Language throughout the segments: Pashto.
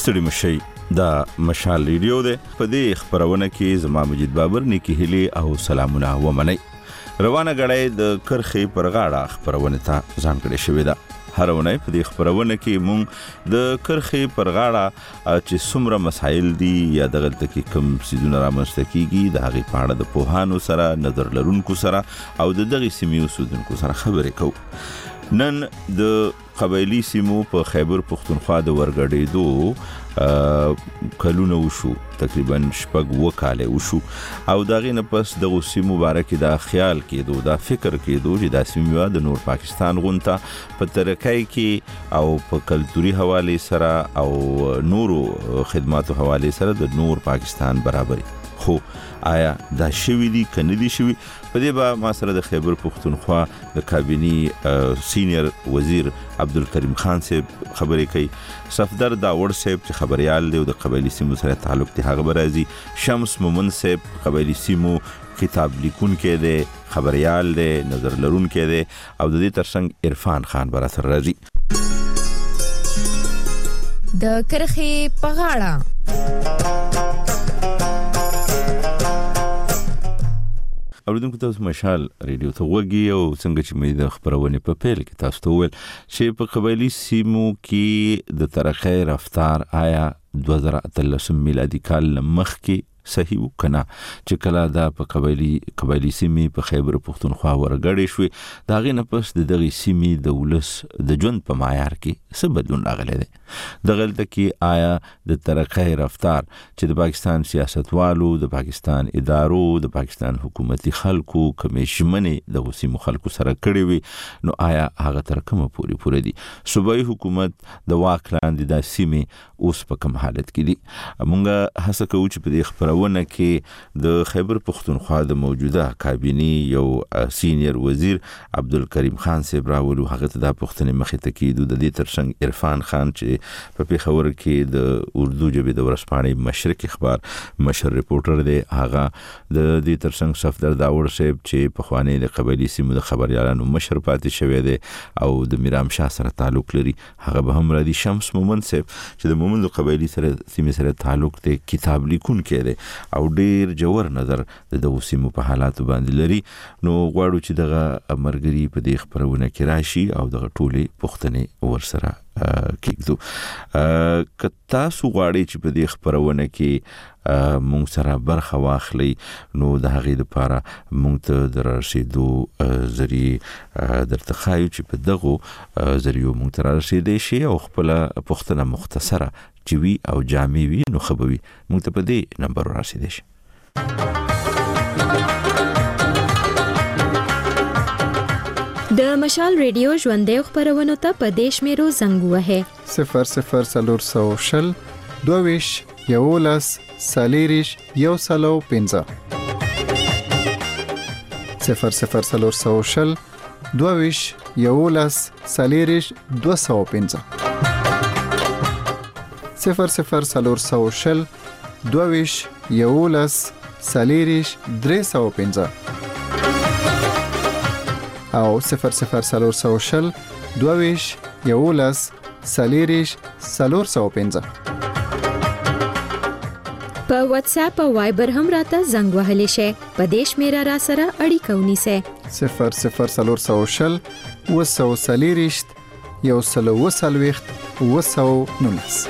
ستړي مشي دا مشال ریډیو ده. په دې خبرونه کې زما مجید بابر نیکی هلی او سلامونه ومني. روانه غړې د کرخې پر غاړه خبرونه ته ځان کړی شوې ده. هرونه په دې خبرونه کې مونږ د کرخې پر غاړه چې څومره مسایل دي یا د غلطه کې کوم سيزونه رامنځته کیږي د هغې په اړه د پوهانو سره نظر لرونکو سره او د دغې سیمې اوسیدونکو سره خبرې کوو. نن د قبایلی سیمو په خیبر پختونخوا د ورګډېدو کلونه وشو، تقریبا 6 کاله وشو او دغه نه پس د سیمو مبارک دا خیال کېدو، دا فکر کېدو چې د سیمه د نور پاکستان غونته په ترکای کې او په کلتوري حواله سره او نورو خدماتو حواله سره د نور پاکستان برابرۍ. خو آیا دا شوی دی کنه دی شوی؟ په دې با ما سره د خیبر پختونخوا د کابینی سینیئر وزیر عبدالکریم خان صاحب خبرې کوي. صفدر داوړ صاحب چې خبريال دی او د قبایلی سیمو سره تعلق دی هغه برازي. شمس مومن صاحب قبایلی سیمو کتاب لیکون کې دی، خبريال دی، نظر لرون کې دی او د دې ترڅنګ عرفان خان برا سره راځي. د کرخې په غاړه اوریدونکو تاسو مشال ریډیو ته وګي او څنګه چې مې د خبرونه په پیل کې تاسو ته ویل چې په قبایلی سیمو کې د ترقۍ رفتار آیا 2013 میلادي کال مخ کې صحیح وکنه چې کله دا په قبایلی سیمې په خیبر پختونخوا ورګړې شوې دا غي نه پس د دغه سیمې د ولس د ژوند په معیار کې څه بدلون راغلی دی. د غلطه کې آیا د ترقۍ رفتار چې د پاکستان سیاستوالو، د پاکستان ادارو، د پاکستان حکومتي خلکو کمیشنې د سیمو خلکو سره کړی وي نو آیا هغه تر کومه پورې دي؟ صوبایي حکومت د واک لاندې د سیمې اوس په کوم حالت کې دي؟ مونږه هڅه کوو چې په دې خبرونه کې د خیبر پختونخوا د موجوده کابینی یو سینیئر وزیر عبدالکریم خان صاحب راولو. هغه ته د پښتنې مخې ته کېدو. د دې ترڅنګ عرفان خان چې په پیښور کې د اردو ژبې د ورځپاڼې مشرق اخبار مشر ریپورټر دی، هغه د دې ترڅنګ صفدر داوړ صاحب چې په خوانی د قبایلی سیمو د خبريالانو مشر پاتې شوی دی او د میرام شاه سره تعلق لري، هغه به هم را دي. شمس مومن صاحب چې د مومن د قبایلی سره سیمې سره تعلق دی، کتاب لیکون کې دی او ډیر جوړ نظر د سیمو په حالاتو باندې لري. نو غواړو چې دغه مرګري په دې خبرونه کې راشي او دغه ټولې پښتنې ورسره کېږو. کتا سو غواړي چې په دې خبرونه کې مونږ سره برخه واخلي نو د هغې لپاره مونږ ته د رسیدو ذریعہ درته خایو چې په دغه ذریعہ مونږ ته رسیدي شي او خپل پښتنه مختصره چې وي او جامع وي نو خبوي مونږ ته په دې نمبر رسیدي شي. د مشال ریډیو ژوندې خبرونه ته په دیش میرو زنګ وهه 0040 22 یولس سالیریش یو سلو 15 0040 22 یولس سالیریش 215 0040 22 یولس سالیریش 315 او 0040 22 یولس سالیریش 415 په واتس اپ او وایبر هم راته زنګ وهلی شي. په دیش میرا را سره اړیکه ونیسه 0040 وسو سالیریش یو سلو وسلويخت وسو نونس.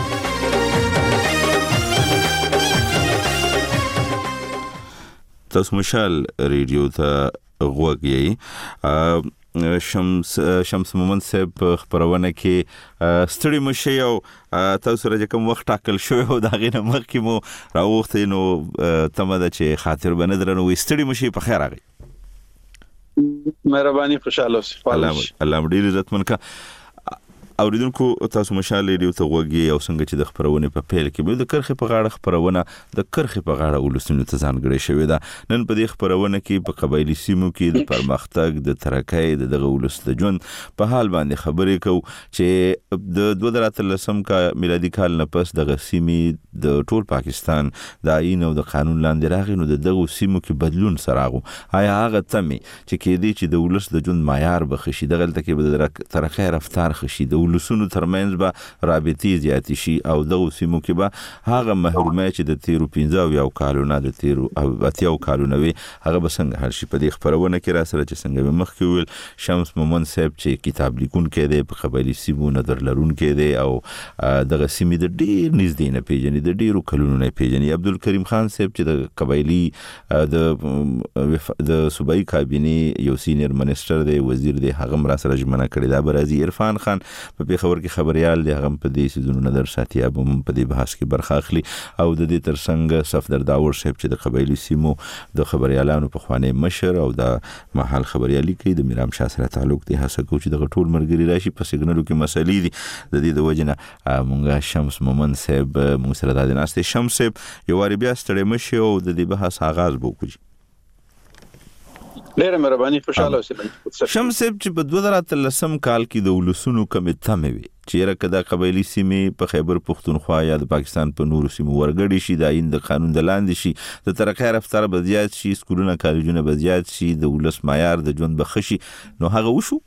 تاسو مشال ریډیو ته غوږی. شمس مومن صاحب خبرونه کې ستړي مشه او تاسو راځه کوم وخت ټاکل شوی او دا غینه مخ کې مو راوخته نو تمه ده چې خاطر بنه درنو ستړي مشه په خیر راغی. مهرباني خوشاله اوسئ. الله دې عزت منکا. اوریدونکو تاسو مشال ریډیو ته وګورئ او څنګه چې د خبرونه په پیل کې به د کرخې په غاړه خبرونه د کرخې په غاړه ولسونو ته ځانګړې شوې ده. نن په دې خبرونه کې په قبایلی سیمو کې د پرمختګ د ترقۍ د دغه ولس د ژوند په حال باندې خبرې کوو چې د 2013 کا میلادي کال نه پس دغه سیمې د ټول پاکستان د آئین او د قانون لاندې راغی نو د دغه سیمو کې بدلون سراغو. آیا هغه تمه چې کې دي چې د ولس د ژوند معیار بخښي دغه تل کې به د ترقۍ رفتار خشي د ولسونو ترمنځ به رابطې زیات شي او دغه سیمو کې به هغه محرومه چې د تیرو 15 کالونو د تیرو 80 کالونو وي هغه به څنګه حل شي. په دې خبرونه کې را سره چې څنګه مخکې ویل شمس مومن صاحب چې کتاب لیکونکی دی په قبایلي سیمو نظر لرونکی دی او دغه سیمې د ډېر نږدې نه پیژني د ډېرو کلونو نه پیژني. عبدالکریم خان صاحب چې د قبایلي د صوبایي کابینې یو سینیر منسټر دی وزیر دی هغه را سره ژمنه کړې ده. برازي عرفان خان په پیښور کې خبريال دی هغه په دې سيزونو نظر ساتي او په دې بحث کې برخه اخلي او د دې ترڅنګ صفدر داور صاحب چې د قبایلي سیمو د خبريالانو په خوانه مشر او د محل خبريالي کوي د میرام شاه سره تعلق دی هڅه کوي چې د ټول مرګري راشي په سیګنالو کې مسلې دي د دې د وجنه مونږه شمس مومن صاحب مونږ سره د ناشته شمس صاحب یو واری بیا ستړي مشه او د دې بحث آغاز وکړي. ډېر مهرباني خوشاله اوسئ. شمس صاحب چې په 2013 کال کې د ولسونو کمیټه مې وي چې راکدا قبایلی سیمې په خیبر پختونخوا یا د پاکستان په نورو سیمو ورګړي شي د آئین د قانون د لاندې شي د ترقۍ رفتار به زیات شي سکولونه کالجونه به زیات شي د ولس معیار د ژوند بخشي نو هغه وشو.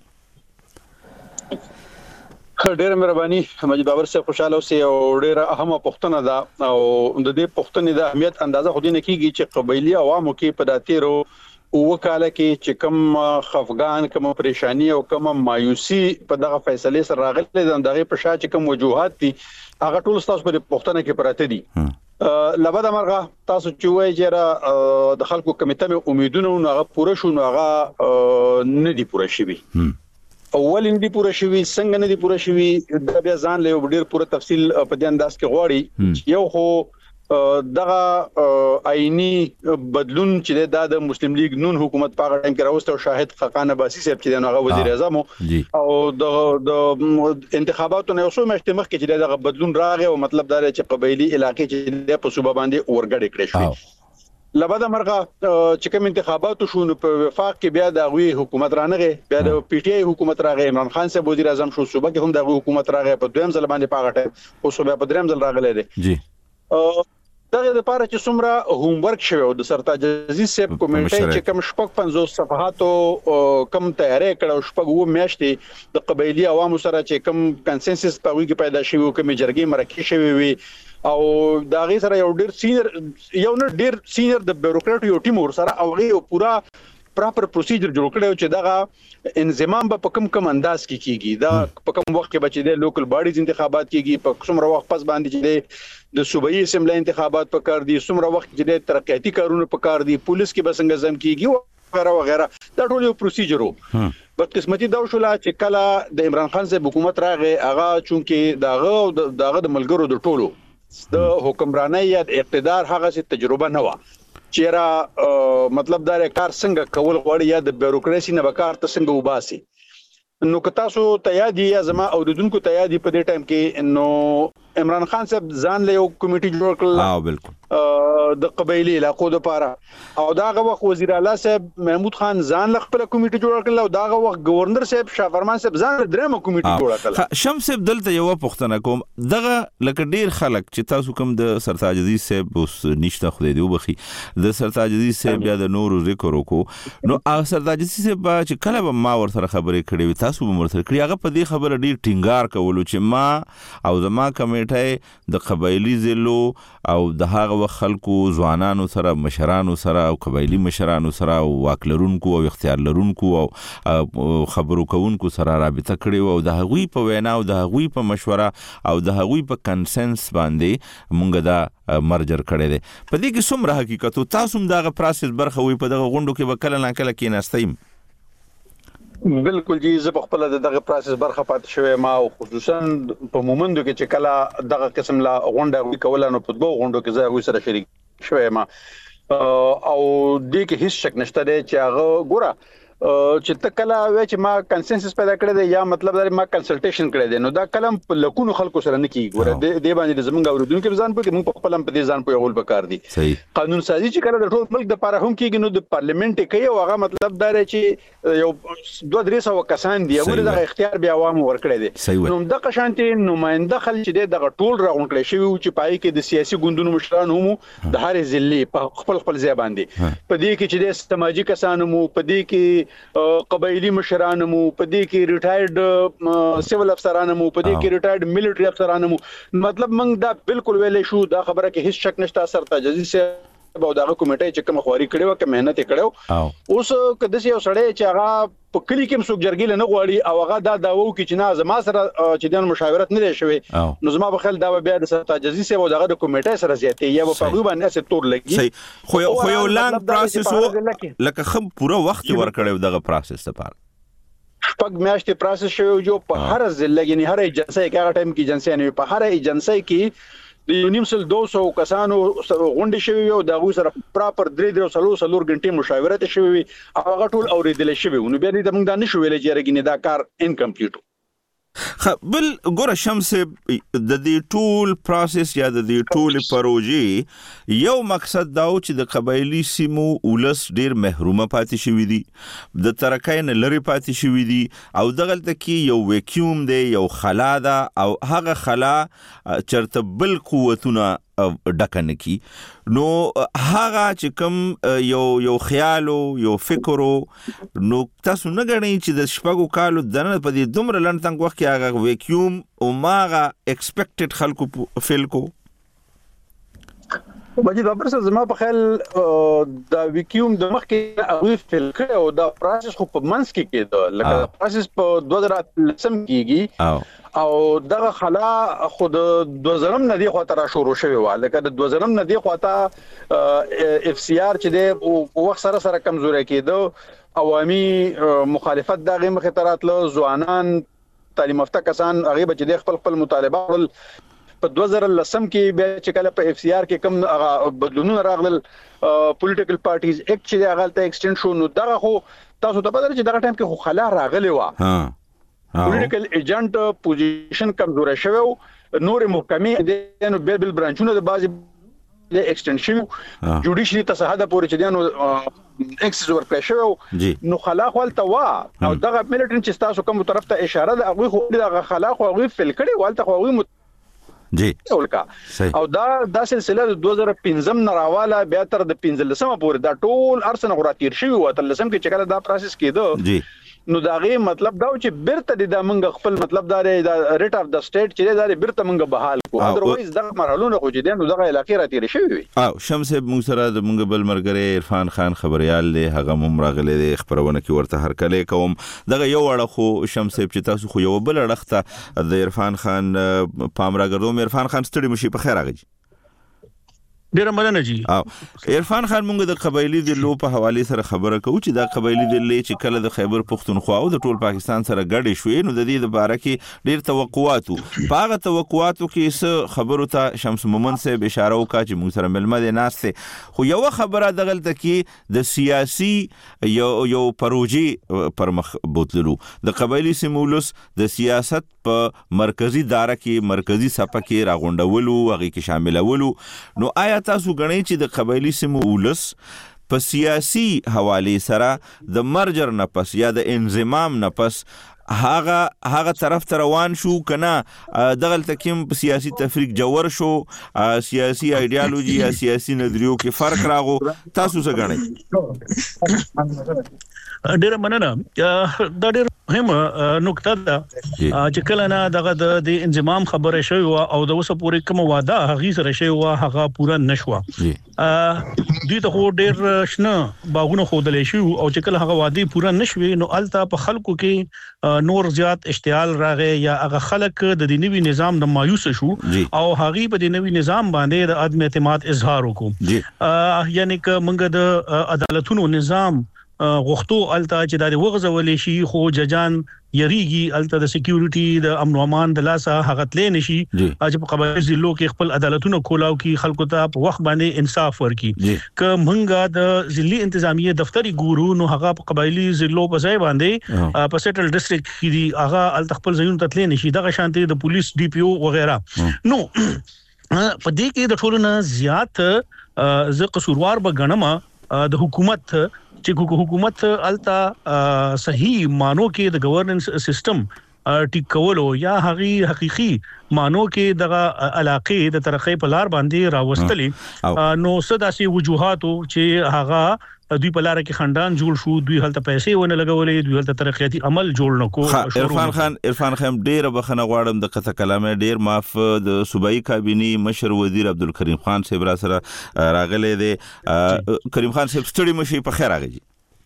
ډېر مهرباني مجید بابر صاحب خوشاله اوسئ او ډېر اهمه پوښتنه ده او د دې پوښتنې د اهمیت اندازه خو دې نه کیږي چې قبایلی عوامو کې په داتیرو وکاله کې چې کوم خفقان کوم پریشانی او کوم مایوسی په دغه فیصله سره راغلي دغه په شا چې کوم وجوهات دي هغه ټول تاسو په پوښتنه کې پراته دي. لبدا مرغه تاسو چې وایي چې د خلکو کمیټه مې امیدونه هغه پوره شو نو هغه نه دي پوره شوي. اول نه دي پوره شوي څنګه نه دي پوره شوي دا بیا ځان له ډېر پوره تفصیل په دې انداز کې غواړي. یو خو دغه آئینی بدلون چې د مسلم لیگ نون حکومت په هغه ټیم کې راوستو شاهد خقان عباسی صاحب چې دغه وزیر اعظم او د انتخاباتو نه اوسو مشته مخ کې چې دغه بدلون راغی او مطلب دا چې قبایلی علاقې چې په صوبه باندې اورګړې کړې شوې. لبدا مرغه چې کوم انتخاباتو شو نو په وفاق کې بیا د غوي حکومت رانغه بیا د پی ټی آی حکومت راغی عمران خان صاحب وزیر اعظم شو صوبه کې هم د حکومت راغی په دویم ځل باندې پاغټه او صوبه په دریم ځل راغلی دی. جی دغه لپاره چې څومره هوم ورک شوی او د سرتاج عزیز صاحب کمیټه چې کوم شپږ 50 صفحاتو کم تیاری کړو شپږ و میاشتې د قبایلی عوامو سره چې کوم کنسنسس په وی کې پیدا شوی کوم جرګې مرکه شوی وي او دا غي سره یو ډیر سینیر د بیوروکرات یو ټیم ور سره او غي پورا پراپر پروسیجر جوړ کړو چې دغه انضمام په کوم انداز کې کیږي دا په کوم وخت کې بچي د لوکل باډیز انتخابات کیږي په څومره وخت پس باندې چې د صوبایي اسمبلی انتخابات په کار دي څومره وخت چې د ترقیاتي کارونه په کار دي پولیس کې بسنګ زم کیږي وغیرہ وغیرہ دا ټول یو پروسیجر وو. بدقسمتي دا شولا چې کله د عمران خان صاحب حکومت راغی هغه چونکه دغه د ملګرو د ټولو د حکمرانۍ یا اقتدار هغه څه تجربه نه و چیرې مطلب دا کار څنګه کول غواړي یا د بیوروکراسي نه وکړ ته څنګه وباسي. نو که تاسو تیادی یا زما اوریدونکو تیادی په دې ټایم کې نو عمران خان صاحب ځان له یو کمیټي جوړ کړل بالکل د قبایلی علاقو لپاره او داغه وخت وزیر اعلی صاحب محمود خان ځان له خپل کمیټي جوړ کړل او داغه وخت گورنر صاحب شاه فرمان صاحب ځان درېمه کمیټي جوړ کړل. شمس صاحب دلته یو پوښتنه کوم دغه لکه ډیر خلک چې تاسو کوم د سرتاج عزیز صاحب اوس نشته خدای دی وبخي د سرتاج عزیز صاحب یا د نورو ذکر وکړو نو سرتاج عزیز صاحب چې کله به ما ور سره خبرې کړې تاسو به مرسته کړی هغه په دې خبره ډیر ټینګار کولو چې ما او زما کمیټه د قبایلی ضلعو او د هغه خلکو ځوانانو سره مشرانو سره او قبایلی مشرانو سره او واکلرونکو او اختیار لرونکو او خبرو کوونکو سره رابطه کړې او د هغوی په وینا او د هغوی په مشوره او د هغوی په کنسنس باندې مونږ دا مرجر کړی دی. په دې کې څومره حقیقت او تاسو هم دغه پروسس برخه وي په دغه غونډو کې وکړه نه کله کې ناستیم. بالکل جی زه په خپل دغه پروسس برخه پات شوی ما او خصوصا په مومندو کې چې کله دغه قسم لا غونډه وکول نو په دوه غونډو کې زه سره شریک شوی ما او دې کې هیڅ شک نشته دی چې هغه ګوره چې تکلا وای چې ما کنسنسس پیدا کړی دی یا مطلب دا ما کنسلټیشن کړی دی نو دا کلم په لکونو خلکو سره نه کیږي ګوره د باندې زمونږ اوریدونکو ځان په کې موږ په خپل په دې ځان په یو وکړ دي قانون سازي چې کله د ټول ملک د لپاره هم کیږي نو د پارلیمنت کې یو هغه مطلب دا چې یو 2-300 کسان دی هغه د اختیار بیا عوام ورکړی دی نو د قشانتي نماینده خل چې د ټول راغون کړی شوی چې پای کې د سیاسي ګوندونو مشران هم د هر ضلع په خپل ځای باندې په دې کې چې د سماجی کسانو مو په دې کې کې قبایلی مشران مو، په دې کې ریټایرډ سیول افسران مو، په دې کې ریټایرډ ملټری افسران مو. مطلب موږ دا بالکل ویلې شو دا خبره کې هیڅ شک نشته سر تجزیه سه به دغه کمیټه چې کوم خواري کړي و کوم مهنت کړو. اوس کده یو سړی چې هغه په کلی کې مسوک جرګیل نه غواړي او هغه دا داوو کې چې نه زما سره چې د مشاورت نه شوي نو زما په خل دا بیا د تجزیه سه و دغه کمیټه سره زیاتې یا په غو باندې څه تور لګي. خو یو لانګ پروسس و لکه خم پوره وخت ورکړیو دغه پروسس لپاره. شپږ میاشتې پروسس شوی جو په هر ضلع کې نه هر ایجنسی کې هغه ټایم کې ایجنسی نه په هر ایجنسی کې د 200 کسانو غونډې شوی او د غو سره پراپر 3 غنټې مشاورت شوی او هغه ټول اوریدل شوی نو بیا دې موږ دا نشو ویل چې رګینه دا کار انکمپلیټ. بل ګوره شمس د دې ټول پروسس یا د دې ټول پروژې یو مقصد دا و چې د قبایلی سیمو ولس ډیر محرومه پاتې شوی دي، د ترکای نه لري پاتې شوی دي او دغلته کې یو ویکیوم دی، یو خلا ده او هغه خلا چرته بل قوتونه ډکنه کی. نو هغه چې کوم یو خیالو یو فکرو نو تاسو نه غنئ چې د شپږو کالو دنه په دې دومره لنډ تنګ وخت کې هغه ویکیوم او ماغه ایکسپیکټډ خلکو فیل کو. مجید بابر صاحب زما په خیال دا ویکیوم د مخ کې هغه فیل کړي او دا پروسس خو په منس کې کېده لکه پروسس په 2013 کېږي او دغه خلا خود 2000 نه دی خواته را شروع شوی و لکه د 2000 نه دی خواته اف سی آر چې د وخت سره کمزوري کېده عوامي مخالفت دغه مخاطرات له ځوانان تعلیم یافته کسان هغه به چې خپل مطالبه په 2010 کې به چې کله په اف سی آر کې کوم بدلونونه راغلل پولیټیکل پارټیز اکټ چې هغه ته ایکسټند شو نو دغه خو تاسو ته پته چې دغه ټایم کې خو خلا راغلی و پولیټیکل ایجنټ پوزیشن کمزوري شوی نور محکمې د نو بیل برانچونو د بازي د ایکسټنشن جوډیشلی تصحیح پورې چې دنو ایکسس ورکړ شوی نو خلا خپل توا او دغه ملټری چې تاسو کوم طرف ته اشاره ده هغه خو دغه خلا خو هغه فل کړي والته خو هغه جی او دا سلسله د 2015 نه راواله بیا تر د 15 پورې دا ټول ارسنه غراتیر شوی و تر لسم کې چې کله دا پروسس کېده جی نو داغه مطلب دا چې برته د منګ خپل مطلب دا ریټ اف د سټیټ چې دا برته منګ بحال کو اذروایز دا مرحلونه خو چې نو دغه علاقې را تیر شوی وي. شمس موږ سره د منګ بل مرګره عرفان خان خبريال له هغه ممراغله د خبرونه کې ورته هر کله کوم دغه یو اړه خو شمس چې تاسو خو یو بل اړخته د عرفان خان پامراګردو عرفان خان ستړي مشي په خیر راغی ډیر مننه جی. عرفان خان مونږ د قبایلی د لو په حواله سره خبره کوو چې دا قبایلی د لې چې کله د خیبر پختونخوا او د ټول پاکستان سره ګډې شوې نو د دې لپاره کې ډیر توقعاتو پاغه توقعاتو کې څه خبرو ته شمس مومن صاحب اشاره وکړه چې موږ سره ملمه دي ناشته خو یو خبره دغلته کې د سیاسي یو پروژې پر مخ بوتللو د قبایلی سیمولس د سیاست په مرکزی داره کې مرکزی صفه کې راغونډولو هغه کې شاملولو نو آیا تاسو غنئ چې د قبایلی سیمو ولس په سیاسي حواله سره د مرجر نه پس یا د انضمام نه پس هغه طرف ته روان شو کنه دغه تکیم په سیاسي تفریق جوړ شو سیاسي ایدئولوژي یا سیاسي نظریو کې فرق راغو تاسو څه غنئ؟ ډیر مننه دا ډیر مهمه نقطه ده چې کله نه دغه د انضمام خبره شوی او د اوسه پورې کوم واده هغه سره شوی هغه پورا نشو دوی ته ډیر شنه باغونه خودلې شو او چې کله هغه وادي پورا نشوي نو الته په خلکو کې نور زیات اشتعال راغی یا هغه خلک د نوي نظام د مایوس شو او هغه په د نوي نظام باندې د عدم اعتماد اظهار وکړو یعنی ک منګه د عدالتونو نظام غوښتو الته چې د وغځولې شي خو ججان یریږي الته د سکیورټي د امن او امان د لاسه هغه تلې نشي چې په قبایلی ضلعو کې خپل عدالتونو کولاو کې خلکو ته په وخت باندې انصاف ورکړي ک منګه د ضلعي انتظامیه دفتری ګورو نو هغه په قبایلی ضلعو په ځای باندې په سیټل ډیسټریکټ کې هغه الته خپل ځایونو ته تلې نشي دغه شانتي د پولیس ډي پی او وغیرہ نو په دې کې د ټولو نه زیات ز قصوروار به غنمه د حکومت چې حکومت التا صحیح مانو کې د گورننس سیستم ټیک کولو یا حقيقي مانو کې دغه علاقې د ترقې په لار باندې راوستلې نو صداسي وجوهاتو چې هغه دوی په لار کې خندان جوړ شو دوی هلته پیسې ونه لګولې دوی هلته ترقیاتي عمل جوړ نکو عرفان خان ډیر بخنه غواړم د کته کلامه ډیر معاف د صوبایي کابینه مشر وزیر عبدالکریم خان صاحب را سره راغله دي کریم خان صاحب ستړي مشي په خیر راغی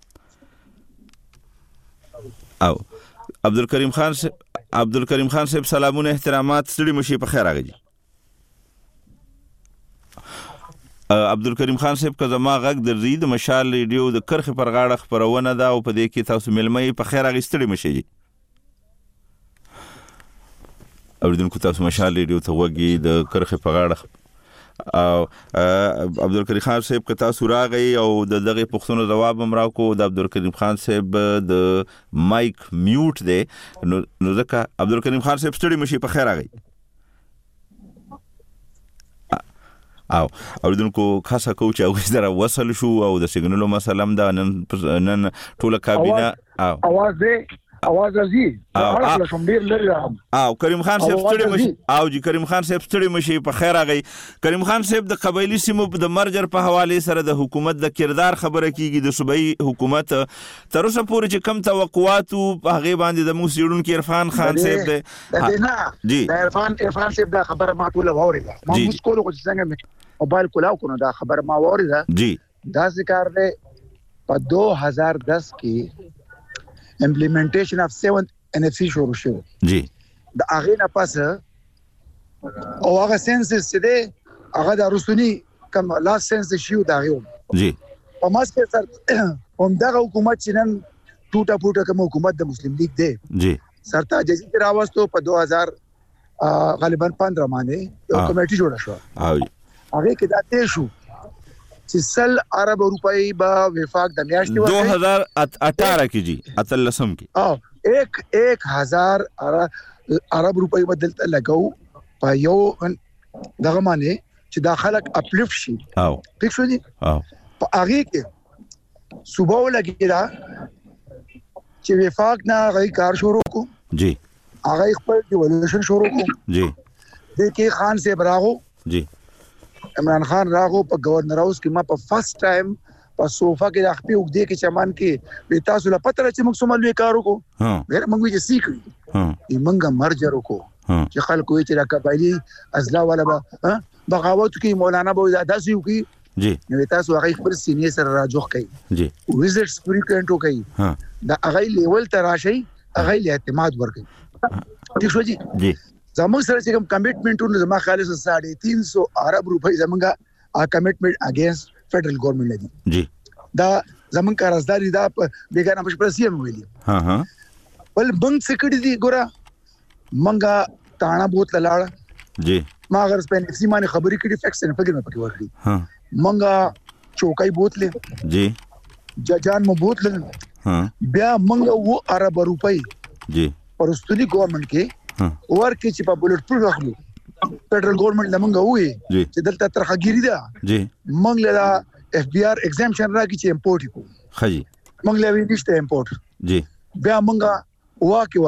او عبدالکریم خان صاحب سلامونه احترامات ستړي مشي په خیر راغی عبدالکریم خان صاحب که زما غږ درځي د مشال ریډیو د کرخ پر غاړه خبرونه ده او په دې کې تاسو ملمه په خیر اغستړي مشي اوریدونکو تاسو مشال ریډیو ته وګي د کرخ په غاړه او عبدالکریم خان صاحب که تاسو راغی او د دغه پوښتنو جواب هم راکو د عبدالکریم خان صاحب د مایک میوټ دی نو ځکه عبدالکریم خان صاحب ستړي مشي په خیر راغی او اوریدونکو خاصه کوچ او زره وصل شو او د سیګنالو مسلم دا نن ټوله کابینه اواز ازي او کریم خان صاحب ستړي مشي او جی کریم خان صاحب ستړي مشي په خیر راغی کریم خان صاحب د قبایلی سیمو د مرجر په حواله سره د حکومت د کردار خبره کیږي د صوبایي حکومت تر اوسه پورې چې کم توقعات په هغه باندې د موسیړون کې عرفان خان صاحب دی جی عرفان صاحب دا خبره ما ټول واورېده ما مسکول کو څنګه موبایل کولاو کنه دا خبر ما واورېده جی دا ذکر دی په 2010 کې implementation of 7th NFC شروع شو جی د هغه نه پس او هغه سنسس چې دی هغه د روسونی کوم لاست سنسس شو دا غو جی په ماسکه سر هم دا حکومت چې نن ټوټه پوټه کوم حکومت د مسلم لیگ دی جی سرتا جزیره راوستو په 2000 غالبا 15 باندې یو کمیټي جوړه شو هغه کې دا ته شو چې سل عرب روپۍ با وفاق د میاشتې 2018 کې جی اتلسم کې او 1000 عرب روپۍ بدلته لګاو په یو دغه معنی چې دا خلک اپلیفټ شي او ټیک شو دي په هغه کې صبح ولګیدا چې وفاق نه غي کار شروع کو جی هغه خپل ډیولوشن شروع کو جی د کې خان سے براغو جی عمران خان راغو په گورنر هاوس کې ما په فرست ټایم په صوفا کې راخپې وګدې کې چمان کې به تاسو لا پته چې موږ سمول وکړو کو ډېر موږ یې سیکړي موږ مرجر کو چې خلکو یې چې را قبایلی ازلا ولا بغاوت کې مولانا به داسې یو کې جی نو تاسو هغه خپل سینې سره راجوخ کوي جی وزټس فریکوئنټ کوي دا هغه لیول ته راشي هغه له اعتماد ورکړي ٹھیک شو جی زموږ سره چې کوم کمټمنټونه زما خالص 350 عرب روپۍ زمونږه کمټمنټ اگینست فدرل ګورنمنت لدی جی دا زمونږ قرضداري دا بیگانه په پرسیه ویلي ول بنک سکړی دی ګوره منګه تانا بوت لاړه جی ما اگر سپین سی معنی خبرې کړي فیکس نه فکر نه پکې ورکړي منګه چوکای بوتله جی ججان مو بوتله بیا منګه و عرب روپۍ جی پرستونی ګورنمنت کې ورکه چې په بولټ پروف راخلو فدرل ګورنمنت لمنګه وې چې دلته ترخګيري ده جی منګ له اف بي ار ایگزامشن راکې چې امپورټ کو خجی منګ له وی نشته امپورټ جی بیا منګه واکه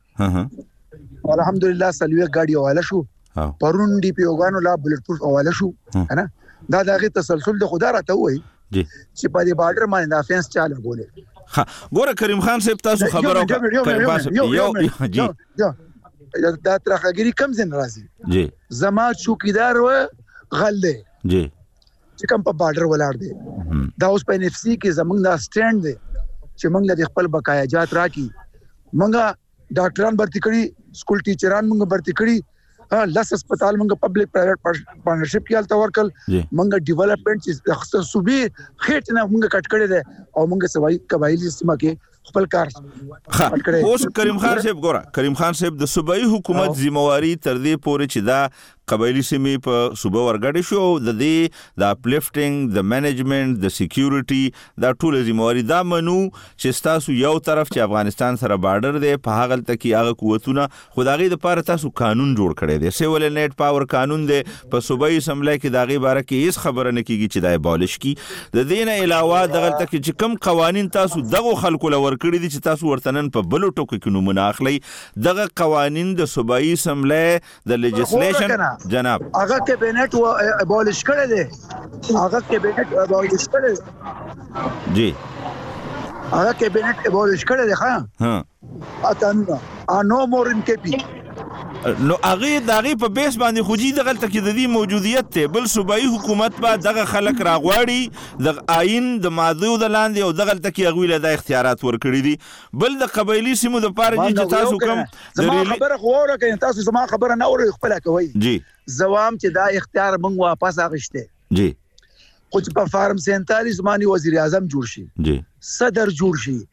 ورکل الحمدلله سلوي گاډي حواله شو پرون دی پی اوغانو لا بولټ پروف حواله شو کنه دا دغه تسلسل د خدا راته وای جی چې په دې بارډر باندې د افنس چاله ګولې ګوره کریم خان صاحب تاسو خبرو کریم جی دا ترخګيري کم زین راځي جی زما چوکیدار و غل دی جی چې کوم په بارډر ولاړ دی دا اوس په ان اف سي کې زمونږ دا سټاند دی چې موږ د خپل بقایا جات راکې موږ ډاکټران برتی کړي سکول ټیچران موږ برتی کړي لس هسپتال موږ پبلک پرایویټ پارټنرشپ کې حالت ورکل موږ ډیولپمنٹ چې صوبې خېټ نه موږ کټ کړي دي او موږ سوای قبایلی سیمه کې خپل کار اوس کریم خان صاحب ګوره کریم خان صاحب د صوبایي حکومت ذمہواری تر دې پورې چې دا قبایلی سیمې په صوبه ورګړې شو د دې د اپلیفټینګ د منیجمنت د سکیورټي دا ټول ذمہواری دا منو چې تاسو یو طرف چې افغانستان سره بارډر دی په هغه تل کې هغه قوتونه خدایي د پاره تاسو قانون جوړ کړی دی سیول نیټ پاور قانون دی په صوبایي اسمبلی کې داغي باره کې هیڅ خبره نه کیږي چې دا ابالیش کی د دې نه علاوه دغه تل کې چې کم قوانين تاسو دغه خلکو لور ورکړي دي چې تاسو ورتنن په بلو ټکو کې نمونه اخلي دغه قوانین د صوبایي اسمبلی د لیجسلیشن جناب هغه کابینټ و ابولیش کړی دی هغه کابینټ ابولیش کړی جی هغه کابینټ ابولیش کړی دی ها اته نو مور ان کپی نو هغه دغه په بیس باندې خوجي دغه تکي د دې موجودیت ته بل صوبایي حکومت په دغه خلک راغواړي د آئین د ماده د لاندې او دغه تکي هغه له د اختیارات ورکړي دي بل د قبایلی سیمو د پاره چې تاسو کوم د خبره خوره کوي تاسو زما خبره نه اوري خپل کوي جی زوام چې دا اختیار موږ واپس اخیسته جی خو چې په فارم 47 زماني وزیر اعظم جوړ شي جی صدر جوړ شي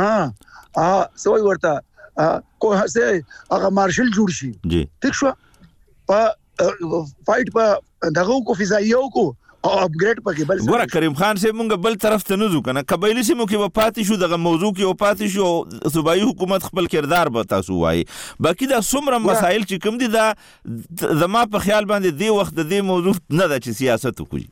سوي ورته کو هسه هغه مارشل جوړ شي جی ٹھیک شو په فایټ په دغه کو فضائیو کو اپګریډ پکې بل ګوره کریم خان صاحب مونږ بل طرف ته نزو کنه قبایلی سیمو کې وپاتې شو دغه موضوع کې وپاتې شو صوبایي حکومت خپل کردار به تاسو وایي باقي دا څومره مسایل چې کوم دي دا زما په خیال باندې دی وخت د دې موضوع نه ده چې سیاست وکړي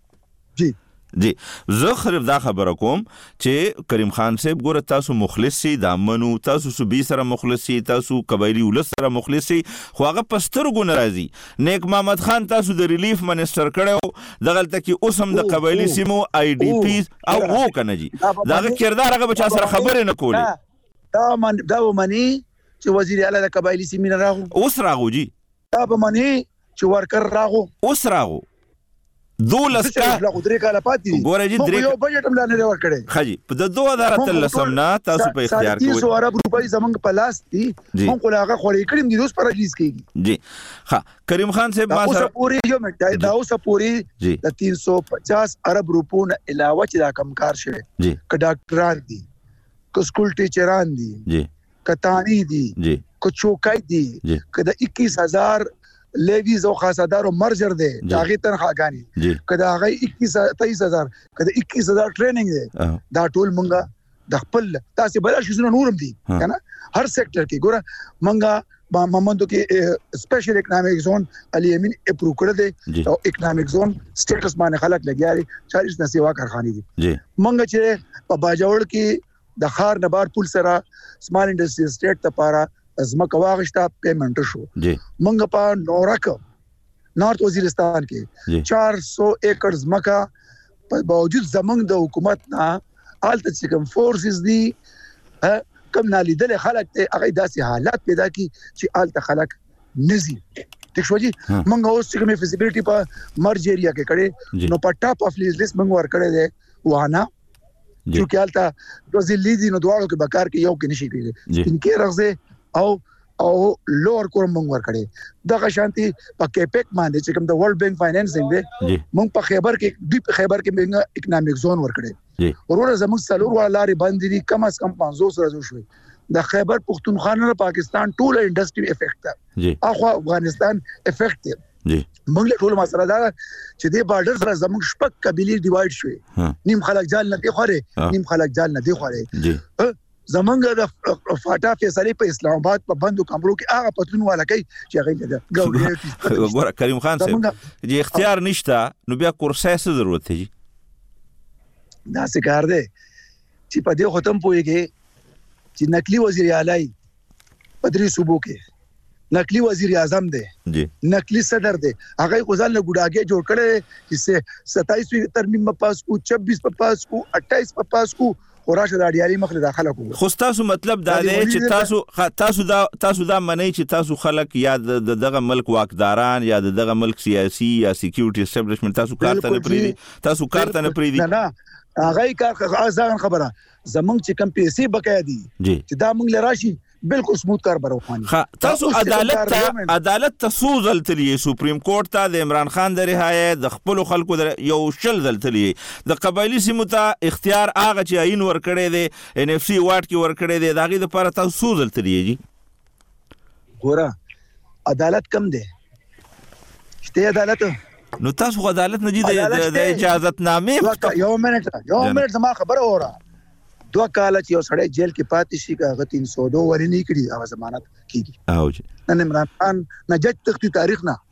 جی زه خراب دا خبره کوم چې کریم خان صاحب ګوره تاسو مخلص سي د امنو تاسو صوبې سره مخلص سي تاسو قبایلی ولس سره مخلص سي خو هغه پسترګو ناراضي نیک محمد خان تاسو د ریلیف منسٹر کړو دغلته کې اوسم د قبایلی سیمو آی ډی پی او وو کنه جی داغه کردار هغه بچا سره خبرې نه کولې دا منی چې وزیر اعلی د قبایلی سیمې نه راغو اوس راغو جی دا به منی چې ورکر راغو اوس راغو دولس کا غوډری کاله پاتې ګوره جی درې یو بجټ هم نه ور کړی خجی په 2013 نه تاسو په اختیار کې 300 ارب روپۍ زمنګ په لاس دي مونږ کولاغه خوري کړم دي اوس پر ریلیز کیږي جی ها کریم خان صاحب ما سره پوری یو منټ دا اوس پوری د 350 ارب روپو نه علاوه چې دا کمکار شوی جی ک ډاکټران دي ک سکول ټیچران دي جی ک تانی دي جی ک چوکای دي ک د 21000 لیویز او خاصدارو مرجر دی داغه تنخواګانی کدا هغه 23000 کدا 21000 ټریننګ دی دا ټول مونږه د خپل تاسو بل شي نورم دي کنه هر سېکټر کې ګوره مونږه محمدو کې سپیشل اکونومیک زون علي امین اپروو کړل دي او اکونومیک زون سټیټس باندې خلک لګیاري 40 نه سیوا کارخانه دي مونږ چې په باجوړ کې د خار نبار پول سره سمال انډستری سټیټ ته پاره زمکه واغشتا پیمنٹ شو منګ په نورک نارت وزیرستان کې 400 ایکڑ زمکه په باوجود زمنګ د حکومت نه آلته چې کوم فورسز دي کم نه لیدل خلک ته هغه داسې حالات پیدا کی چې آلته خلک نزي ټیک شو جی منګ اوس چې کوم feasibility په مرج ایریا کې کړي نو په ټاپ اف لیست منګ ور کړي دي وانا چې کالته دوزي لیدي نو دواړو کې بکار کې یو کې نشي کېږي ان کې رغزه او لوور کورم موږ ور کړی دغه شانتي په کیپک باندې چې کوم د ورلد بانک فاینانسینګ دی موږ په خیبر کې موږ اکونومیک زون ور کړی ورور زموږ څلور ولاري باندې دي کم از کم 500 سره شوي د خیبر پختونخوا نه پاکستان ټول انډستری افیکټ دی اخو افغانستان افیکټ دی موږ له ټول مسله دا چې د بارډر سره زموږ شپک قبيلي ډیوایډ شوي نیم خلک جال نه دی خوره نیم خلک جال نه دی خوره زمونږ د فاټا فیصله په اسلام آباد په بندو کمرو کې هغه پتلون والا کوي چې هغه د ګوره کریم خان صاحب چې اختیار نشته نو بیا کورسای څه ضرورت دی دا څه کار دی چې په دې ختم پويږي چې نقلي وزیر اعلی پدری صوبو کې نقلي وزیر اعظم دی جی نقلي صدر دی هغه غزل له ګډاګه جوړ کړي چې 27 ترمیم په پاس کو 26 په پاس کو 28 په پاس کو وراشه د اړیالي مخله داخله کوو خو تاسو مطلب دا دی چې تاسو دا منئ چې تاسو خلک یا دغه ملک واکداران یا دغه ملک سیاسي یا سکیورټي اسټابلیشمنت تاسو کارته نه پریدي نه هغه کار ځان خبره زمونږ چې کم پیسې بقایا دي چې دا مونږ لراشي بالکل سموث کار بروخاني تاسو عدالت تسوزل تلی سپریم کورټ ته د عمران خان د رهایی د خپل خلکو یو شل دلتلی د قبایلی سیمو ته اختیار هغه چې عین ور کړی دی ان اف سی واټ کې ور کړی دی داغه د لپاره تاسو سوزل تلی جی ګوره عدالت کم دی شته عدالت نو تاسو عدالت نه دي د اجازت نامې یو منټ زما خبره وره 2 کال چې یو سړی جیل کې پاتې شي هغه 302 ورې نه کړی هغه ضمانت کیږي او جی نن عمران خان نه جج تختی تاریخ نه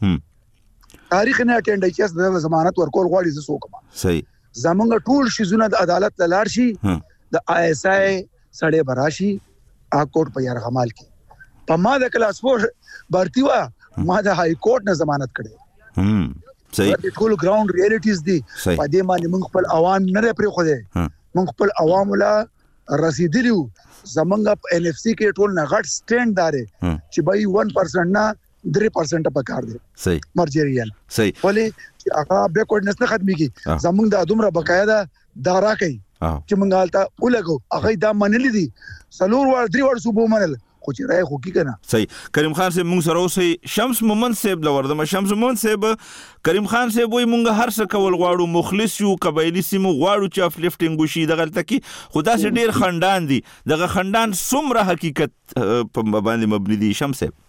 اټینډ چې د ضمانت ورکول غواړي زه سوکم صحیح زمونږ ټول شیزونه د عدالت لار شي د آی اس آی سړی براشي کوټ په یرغمال کې په ما د کلاس 4 بھرتی وا ما د های کورټ نه ضمانت کړي صحیح د ټول ګراوند ریالیټیز دي په دې باندې موږ خپل عوام نه پرې خو دي موږ خپل عوام لا رسیدلیو زمونږ په ان اف سی کې ټول نه غټ سټینډ داري چې بای 1% نه 3% په کار دي صحیح مرجریال صحیح ولې چې هغه بیکورډنس نه ختميږي زمونږ د ادمره بقاعده دارا کوي چې مونږ حالت ولګو هغه دا منل دي سلور ور 3 ور صوبو منل خو چې راي خو کی کنه صحیح کریم خان صاحب مونږ سره اوسې شمس مومن صاحب لوردم شمس مومن صاحب کریم خان صاحب وای مونږ هر څه کول غواړو مخلص یو قبایلی سیمو غواړو چې افلیفټینګ وشي دغه تکي خدا سي ډیر خندان دي دغه خندان څومره حقیقت په باندې مبني دي شمس صاحب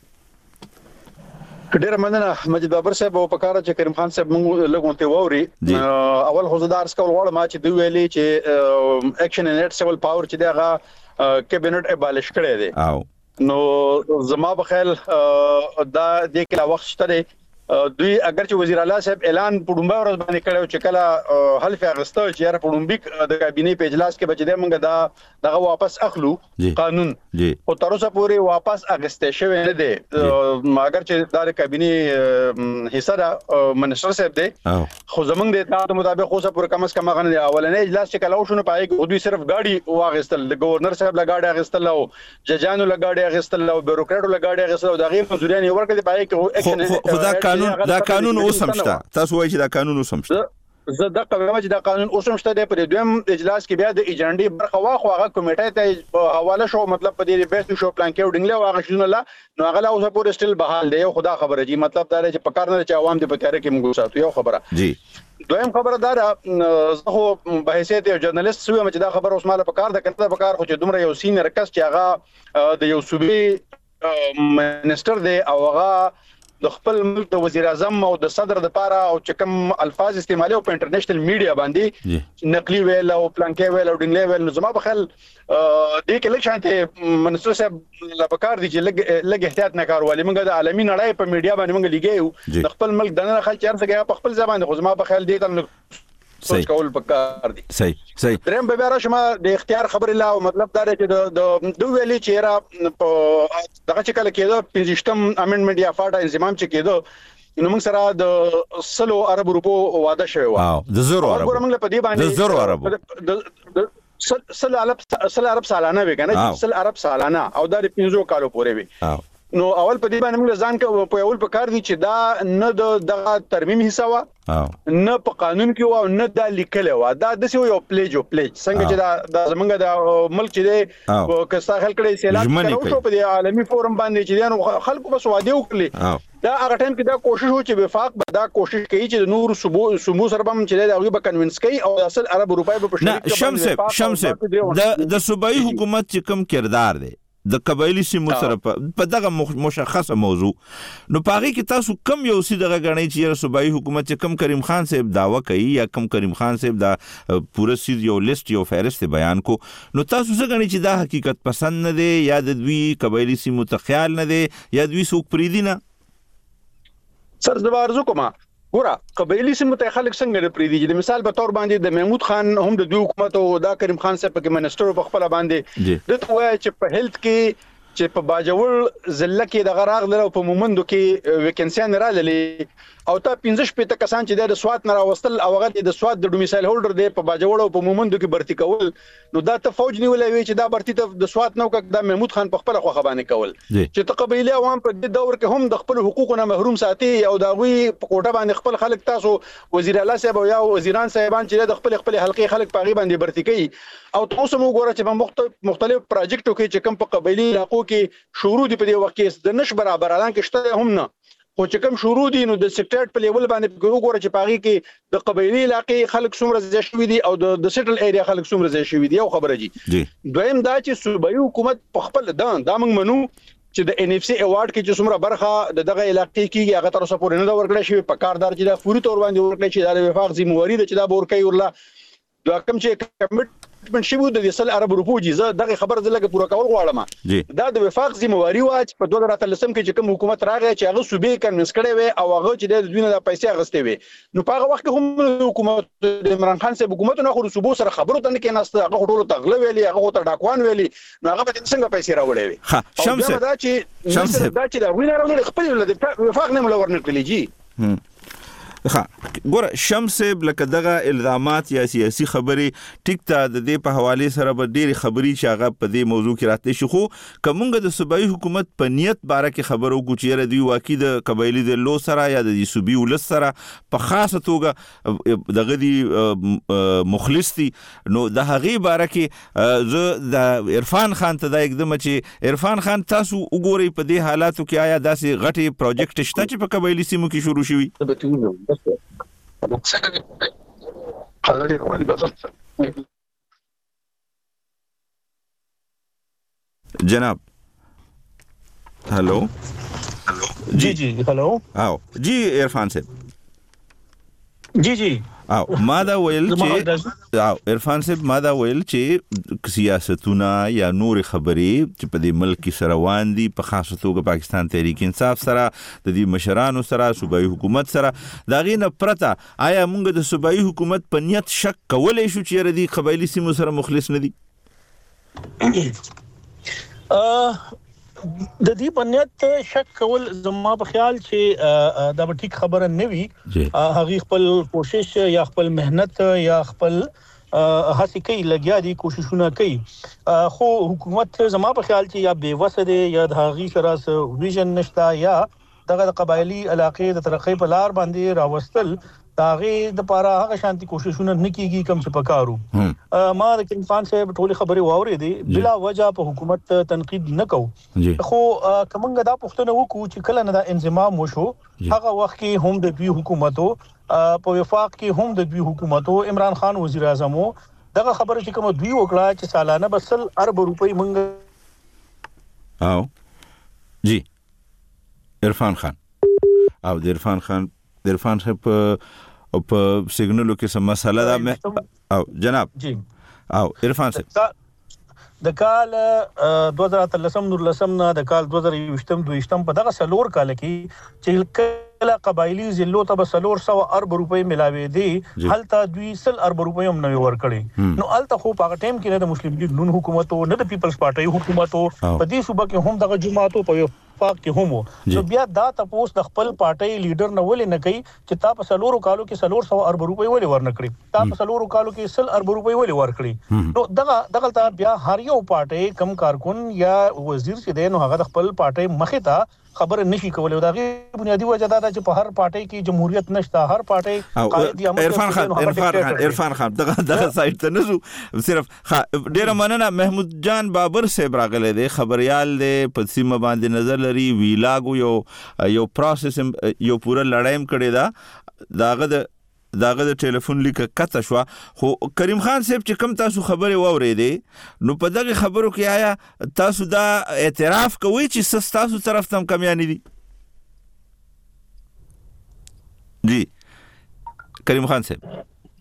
ډیر مننه مجید بابر صاحب او پکاره چې کریم خان صاحب موږ لګونته ووري اول خزدار سکول وړ ما چې دوی ویلي چې اکشن ان ایټ سیول پاور چې دغه کابینټ ابالش کړی دی نو زما بخیل دا د کله وخت شته دوی اگر چې وزیر اعلی صاحب اعلان پډومبا ورځ باندې کړو چې کله حلف اغسطو چې یاره پډومبیک د کابینې په اجلاس کې بچی دی موږ دغه واپس اخلو قانون او تر اوسه پورې واپس اغسته شوی نه دی اگر چې د کابینې حصہ دا منسٹر صاحب دی خو زمونږ د اطلاعات مطابق اوسه پورې کم از کم غن اولنې اجلاس چې کله وشو نه پای کې دوی صرف گاډي واغستل د گورنر صاحب لا گاډي اغستل او ججانو لا گاډي اغستل او بیوروکراټو لا گاډي اغستل او دغه مزوریان یو ورکړي پای کې دا قانون اوس هم شته تاسو وایئ چې دا قانون اوس هم شته زه د قومه چې دا قانون اوس هم شته د پر دویم اجلاس کې بیا د ایجنډي برخه واخو هغه کمیټه ته حواله شو مطلب په دې بیس شو پلان کې وډنګ له واغ شنو لا نو هغه اوس پورې سټیل بحال دی خدا خبره جی مطلب دا چې په کار نه چې عوام دې په تیار کې موږ ساتو یو خبره جی دویم خبره دا زه خو په حیثیت یو جرنالست سوم چې دا خبر اوس مال په کار د کنده په کار خو چې دومره یو سینیئر کس چې هغه د یو صوبې منسٹر دی او هغه د خپل ملک د وزیر اعظم او د صدر د پاره او چې کوم الفاظ استعمالي او په انټرنیشنل میډیا باندې نقلي ویل او پلانکې ویل او ډینګلې ویل نو زما په خیال دې کې لږ شانته منسٹر صاحب لا پکار دي چې لږ احتیاط نه کار ولې موږ د عالمي نړۍ په میډیا باندې موږ لګیو د خپل ملک د نه خلک چارڅه په خپل ځبان خو زما په خیال دې ته سوچ کول پکار دي صحیح دریم به بیا شما د اختیار خبرې لا او مطلب دا دی چې د دوه ویلي چې را دغه چې کله کېده 15م امندمنت یا فاټا انضمام چې کېده نو موږ سره د 100 ارب روپو واده شوی و د 0 ارب موږ په دې باندې د 0 ارب سل ارب سالانه وی کنه سل ارب سالانه او دا 15 کالو پورې وی نو اول په دې باندې موږ ځان په اول په کار دي چې دا نه د ترمیم حصہ وا نه په قانون کې و نه د لیکل و دا د یو پلیج څنګه چې دا زمونږ د ملک چې دی کستا خلک کړي سیلاب کړو په عالمي فورم باندې چې خلکو بس واده وکړي دا هغه ټایم کې دا کوشش و چې وفاق به دا کوشش کوي چې نور صوبو سره هم چې دا هغه به کنوینس کوي او اصل عرب روپای په شریک شمس د صوبایي حکومت چې کوم کردار دی د قبایلی سیمو سره په دغه مشخصه موضوع نو پاره کې تاسو کم یو سي دغه غنئ چې صوبایي حکومت چې کم کریم خان صاحب داوا کوي یا کم کریم خان صاحب دا پوره سي یو لیست یو فهرست بیان کو نو تاسو څنګه غنئ چې دا حقیقت پسند نه دی یا د دوی قبایلی سیمو ته خیال نه دی یا دوی څوک پریدي نه سر زبارزو کومه ګوره قبایلی سیمو ته خلک څنګه پریدي د مثال په تور باندې د محمود خان هم د دوی حکومت او دا کریم خان صاحب کې منسٹر په خپل باندې دته وای چې په هیلث کې چې په باجوړ ضلع کې د غراغ لرو په مومندو کې ویکنسیان را للی او تا 15 پته کسان چې د سواد نه راوستل او هغه د سواد د ډومیسایل هولډر دی په باجوړ او په مومندو کې برتی کول نو دا ته فوج نیولې وی چې دا برتی ته د سواد نو د محمود خان په خپل خوخه باندې کول چې تقبیلی عوام په دې دور کې هم د خپل حقوقونو محروم ساتي او دا وی په کوټه باندې خپل خلک تاسو وزیر اعلی صاحب او یا وزیران صاحبان چې د خپل حلقې خلک پاغي باندې برتی کوي او تاسو مو ګوره چې په مختلف پروجیکټو کې چې کوم په قبایلی علاقو کې شروع دي په دې وخت کې د نش برابر اعلان کې شته هم نه خو چې کوم شروع دي نو د سیکټریټ په لیول باندې وګوره چې پاغي کې د قبایلی علاقې خلک څومره ځای شوی دي او د سیټل ایریا خلک څومره ځای شوی دي یو خبره جی دویم دا چې صوبایي حکومت په خپل دا موږ منو چې د ان اف سی ایوارډ کې چې څومره برخه دغه علاقې کې هغه تر اوسه پورې نه دا ورکړل شوی په کاردار چې دا فوري تور باندې ورکړل شي دا وفاق ذمہواری ده چې دا ورکړي ورلا دا کوم چې شوی د 100 ارب روپو جزا دغه خبر زلګه پوره کول غواړم دا د وفاق ذمہواری واج په 2013 کې چې کوم حکومت راغی چې هغه صوبې کنوینس کړي وي او هغه چې د دوی نه پیسې اغستې وي نو په هغه وخت کې هم حکومت د عمران خان صاحب حکومت نه خو صوبو سره خبرو ته نه کېناسته هغه ټولو تغله ویلي هغه ته ډاکوان ویلي نو هغه به څنګه پیسې راوړي وي شمس دا چې دا وینر راوړي خپل د وفاق نه ملور نه کړی جی ګوره شمس لکه دغه الزامات یا سیاسي خبرې ټیک ته د دې په حواله سره به ډېری خبرې چې هغه په دې موضوع کې راته شي خو کومګه د صوبایي حکومت په نیت باره کې خبرو کو چې دوی واقعي د قبایلی د لو سره یا د صوبي ولس سره په خاصه توګه دغه دی مخلص دي نو د هغې باره کې زه د عرفان خان ته دا اقدام چې عرفان خان تاسو وګورئ په دې حالاتو کې آیا داسې غټي پروجیکټ شته چې په قبایلی سیمو کې شروع شوي جناب hello जी hello आओ जी इरफान साहब जी او ما دا ویل چې او عرفان صاحب ما دا ویل چې سیاستونه یا نور خبرې چې په دې ملک کې روان دي په خاصه توګه پاکستان تحریک انصاف سره د دې مشرانو سره صوبایي حکومت سره دا غینه پرته آیا موږ د صوبایي حکومت په نیت شک کولای شو چې ردی قبایلی سیمو سره مخلص نه دي د دې بنیاد شک کول زما په خیال چې دا به ټیک خبره نه وي هغه خپل کوشش یا خپل مهنت یا خپل هڅې کوي لګیا دي کوششونه کوي خو حکومت زما په خیال چې یا بے وسه دي یا د هغه سره ویژن نشته یا دغه قبایلی علاقې د ترقۍ په لار باندې راوستل داغه د پاره هغه شانتي کوششونه نه کیږي کوم چې پکارو ما د عرفان صاحب ټولي خبري واوري دي بلا وجہ په حکومت تنقید نه کو خو کومنګ دا پښتنه وکړو چې کله نه دا انضمام وشو هغه وخت کې هم د دوی حکومتو په وفاق کې هم د دوی حکومتو عمران خان وزیر اعظم دغه خبره چې کوم دوی وکړه چې سالانه بسل ارب روپۍ منګ او جی عرفان خان او د عرفان صاحب په سیګنالو کې سم مسله ده او جناب جی او عرفان صاحب د کال 2013 نور لسم نه د کال 2022 په دغه سلور کال کې چې کله قبایلی ضلعو ته 300 ارب روپۍ ملاوي دي هلته دوی 100 ارب روپۍ هم نوي ورکړي نو الته خو په ټیم کې نه د مسلم لیگ نون حکومتو نه د پیپلز پارټي حکومتو په دې صوبه کې هم دغه جماعتو په وفاق کې هم نو بیا دا تاسو د خپل پارټي لیډر نه ولې نه کوي چې تاسو په سلورو کالو کې 300 ارب روپۍ ولې ورنکړي تاسو په سلورو کالو کې 100 ارب روپۍ ولې ورکړي نو دغه ته بیا هر یو پارټي کم کارکون یا وزیر چې دی نو هغه د خپل پارټي مخې ته خبر نشي کولای دا غي بنیادی وجہ دا چې په هر پارټي کې جمهوریت نشته هر پارټي عرفان خان دغه سایت ته نزو صرف ډیر مننه محمود جان بابر صاحب راغله دی خبريال دی په سیمه باندې نظر لري ویلاګو یو پروسس یو پوره لړایم کړی داغه د ټلیفون لیک کته شو خو کریم خان صاحب چې کوم تاسو خبره واورېدې نو په دغه خبرو کې آیا تاسو دا اعتراف کوئ چې تاسو طرف تم کمیانی دي جی کریم خان صاحب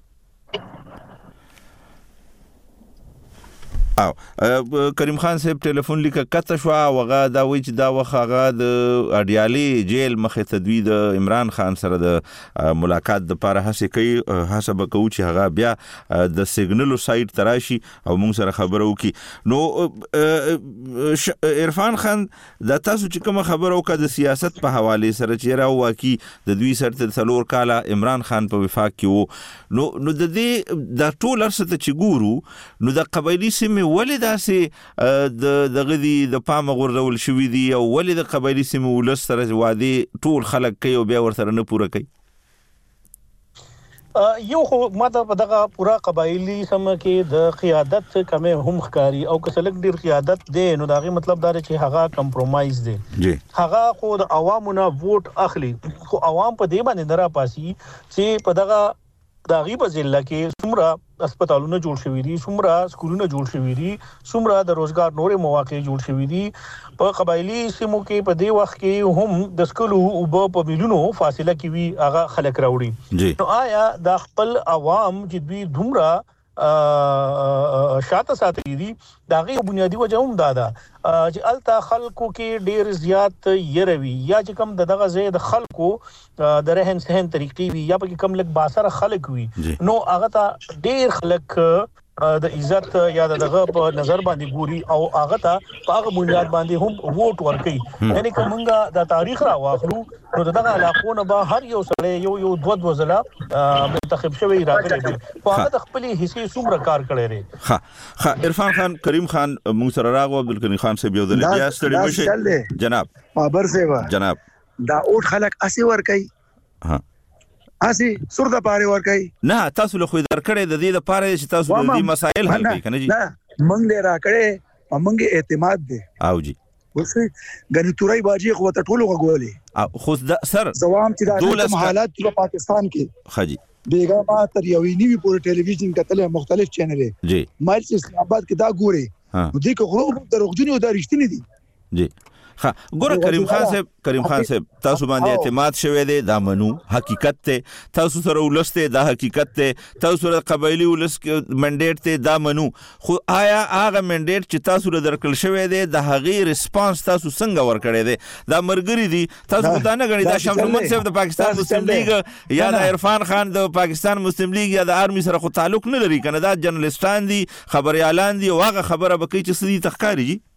او کریم خان صاحب ټلیفون لیک کته شو وغه دا وی چې دا وخه د اډیالي جیل مخه تدوی د عمران خان سره د ملاقات د لپاره هڅه کوي حسب کو چې هغه بیا د سیګنالو سایت تراشي او موږ سره خبرو کی نو عرفان خان دا تاسو چې کوم خبرو کا د سیاست په حواله سره چې راو واکي د دوی سره څلور کاله عمران خان په وفاق کې وو نو د دې د ټول ارسته چې ګورو نو د قبایلی سیمه ولې داسې دغه دی د پام غوړول شوې دي او ولې د قبایلی سیمه ولس سره وادي ټول خلک کوي او بیا ورته نه پوره کوي یو خو ماده په دغه پورا قبایلی سم کې د قیادت کمه هم ښکاری او کسلک ډیر قیادت دی نو داغه مطلب دا چې هغه کمپرومایز دی هغه خو د عوامو نه ووټ اخلي خو عوام په دې باندې درا پاسي چې په دغه داغي په ځله کې څومره هسپتالونه جوړ شوي دي څومره سکولونه جوړ شوي دي څومره د روزګار نورې مواقع جوړ شوي دي په قبایلی سیمو کې په دې وخت کې هم د سکولو او په مليونو فاصله کې وي هغه خلک راوړي نو آیا د خپل عوام چې دوی دومره شاته ساتي دي دا غي بنیادی وجه هم دا چې التا خلکو کې ډیر زیات يروي یا چې کم دغه زید خلکو د رهن سهن طریقې وي یا په کم لک باسر خلک وي نو هغه ته ډیر خلک د عزت یا دغه په نظر باندې ګوري او هغه ته په هغه بنیاد باندې هم ووټ ورکړي یعنی کومه د تاریخ را واخلو نو دغه علاقو نه به هر یو سره یو دوه ځله منتخب شوی راغلی په هغه د خپل حصے څومره کار کړی لري ها عرفان خان کریم خان موږ سره راغو عبدالکریم خان صاحب یو د بیا ستړي مشه جناب خبر سیوا جناب دا اوټ خلک اسی ور کوي ها اسی سر د پاره ور کوي نه تاسو له خو درکړې د دې لپاره چې تاسو د دې مسائل حل کړئ کنه جی نه مونږ له راکړې مونږه اعتماد دي او جی وسه غنی تورای باجی خو ته ټولو غولې خو سر زوام چې د حالات په پاکستان کې خجی بیګا ما تر یو نیوی پورې ټلویزیون کتل مختلف چینل جی مال چې اسلام آباد کې دا ګوري نو دې کو خو دروغجنی او دا رښتینی دي جی ها ګوره کریم خان صاحب تاسو باندې اعتماد شوه دی دا منو حقیقت ته تاسو سره ولسته دا حقیقت ته تاسو سره قبایلی ولس منډیټ ته دا منو خو آیا هغه منډیټ چې تاسو له درکل شوه دی د هغه ریسپانس تاسو څنګه ور کړی دی دا مرګري دي تاسو دا نه غنی دا شمس محمد صاحب د پاکستان مسلم لیگ یا د عرفان خان د پاکستان مسلم لیگ یا د آرمي سره خو تعلق نه لري کنه دا جرنالستان دي خبريالان دي واغه خبره بکی چې سدي تخکاری جی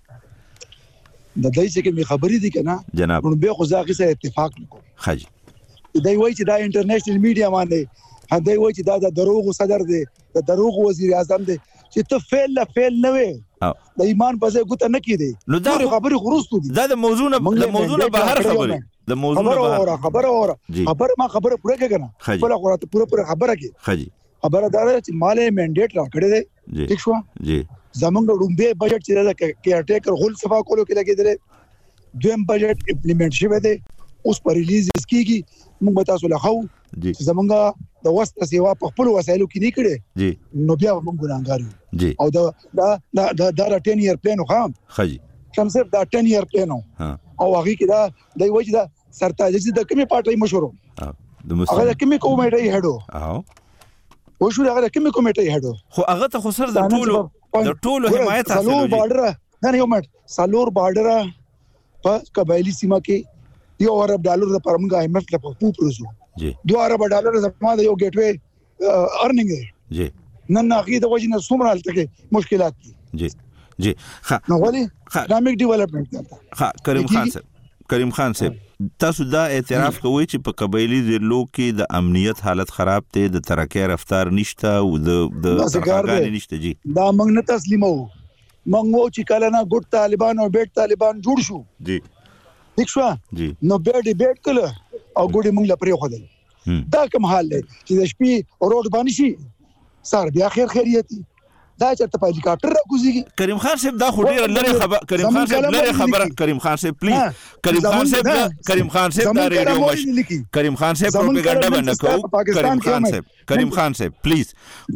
د دای چې می خبرې دي کنه جناب نو به خو ځکه سره اتفاق نکوم خاجي دای وای چې دا انټرنیشنل میډیا باندې هدای وای چې دا د دروغ صدر دی د دروغ وزیر اعظم دی چې ته فعل نه وي د ایمان په ځای ګوت نه کیدی نو دا خبرې خروستو دي دا د موضوع نه بهر خبره د موضوع نه بهر خبره ما خبره پوره کړه خپل خبره پوره خبره کې خاجي خبره دا چې مالې منډیټ را کړی دی ٹھیک شو جی زمونږ رومبه بجټ چې دا کېر ټیکر هول صفا کولو کې لګیدل دویم بجټ امپلیمنٹ شوه دی اوس پر ریلیز کیږي موږ تاسو له خو چې زمونږ د وسط سیوا په خپل وسایلو کې نه کړي جی نو بیا موږ ګناګار جی او دا 10 year plan خو خاجي شمسه دا 10 year plan او هغه کې دا د وجه دا سرتاج چې د کومه پارټي مشورو د مسلمان هغه کومه کومېټي هډو او شو هغه کومه کومېټي هډو خو هغه ته خو سر د ټولو حمایت حاصل سالور بارډر نه یو مټ سالور بارډر په قبایلی سیمه کې یو ارب ډالر د پرمنګ ایم ایف لپاره پروزو جی 2 ارب ډالر زما د یو ګیټ وی ارننګ دی جی نن هغه د وجنه څومره حالت کې مشکلات دي جی نو ولي اکونومیک ډیولپمنٹ ها کریم خان صاحب تاسو دا اعتراف کوئ چې په قبایلی ضلعو کې د امنیت حالت خراب دی د ترقی رفتار نشته او د ترقی نشته جی دا موږ نه تسلیمو موږ چې کله نه ګډ طالبان او بیٹ طالبان جوړ شو جی ٹھیک شو جی نو بیٹ کله او ګډي موږ لپاره خو دی دا کوم حال دی چې د شپې روډ باندې شي سار بیا خیریتي دا چې ته په هلیکاپټر راکوزيږي کریم خان صاحب دا خو ډیر لری خبر کریم خان صاحب لری خبر کریم خان صاحب پلیز کریم خان صاحب دا ریډیو مش کریم خان صاحب پروپاګاندا باندې کو کریم خان صاحب پلیز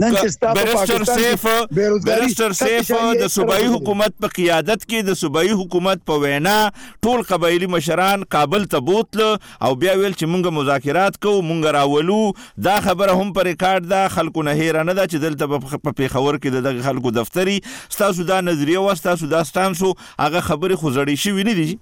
بیرستر سیف د صوبایي حکومت په قیادت کې د صوبایي حکومت په وینا ټول قبایلی مشران کابل ته بوتل او بیا ویل چې مونږه مذاکرات کوو مونږ راولو دا خبره هم پر ریکارډ ده خلکو نه هیر نه ده چې دلته په پیښور کې د خلکو دفتري تاسو دا نظریه واسطه دا ستانسو هغه خبره خو زړی شي ویني دي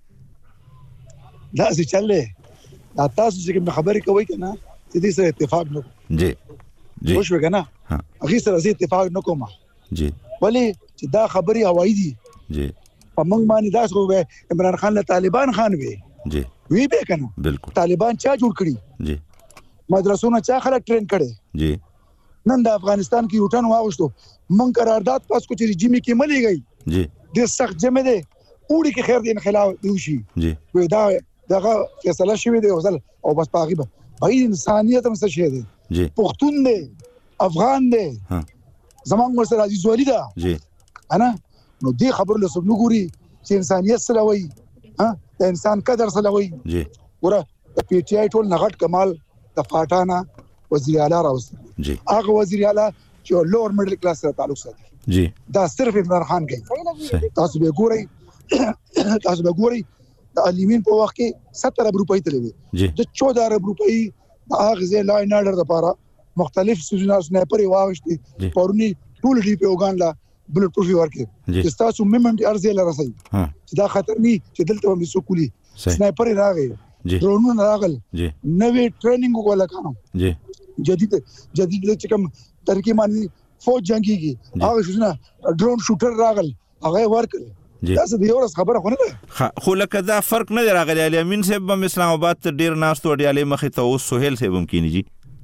دا څه چلې دا تاسو چې خبرې کوي کنه چې دې سره اتفاق نو جی خوش وګنا هغه سره زه اتفاق نکوم جی ولی چې دا خبري هوایی دي جی په موږ باندې دا خو عمران خان له طالبان خان جی وی به کنه بالکل طالبان چا جوړ کړی جی مدرسونه چا خلک ټرین کړي جی نن د افغانستان کې یوټن واغشتو مونږ قرارداد پاس کو چې رژیم کې ملي گئی جی د سخت جمع ده اوړي کې خیر د انخلاف دوشي جی وې دا دغه فیصله شوی دی او بس پاغي به هغه انسانيت هم څه شي دی جی پښتون دی افغان دی زمونږ سره عزیز ولی دا جی انا نو دې خبر له سب نګوري چې انسانيت سره وای د انسان قدر سره وای جی ګوره د پی ټی آی ټول نغټ کمال د فاټانا وزیر اعلی راوستي جی هغه وزیر اعلی چې لوور میډل کلاس سره تعلق ساتي جی دا صرف عمران خان کوي تاسو به ګورئ د الیمین په وخت کې 70 ارب روپۍ تلوي جی د 14 ارب روپۍ د اغزه لاین اډر لپاره مختلف سوزنا سنایپر واغشتي پرونی ټول دی په وګانلا بلټ پروف ورکه چې تاسو مومنت ارزه لرسي چې دا خطر ني چې دلته هم سکولي سنایپر راغی ډرونونه راغل نوې ټریننګ ولا کانو جدید چې کوم ترکیب باندې فوج جنگيږي هغه شنو ډرون شوټر راغل هغه ورکړي دا څه دی ورس خبره خو نه ده خو لکه دا فرق نه راغلی علي امين صاحب هم اسلام آباد ته ډیر ناست وړي علي مخې ته اوس سہیل صاحب هم کینی جی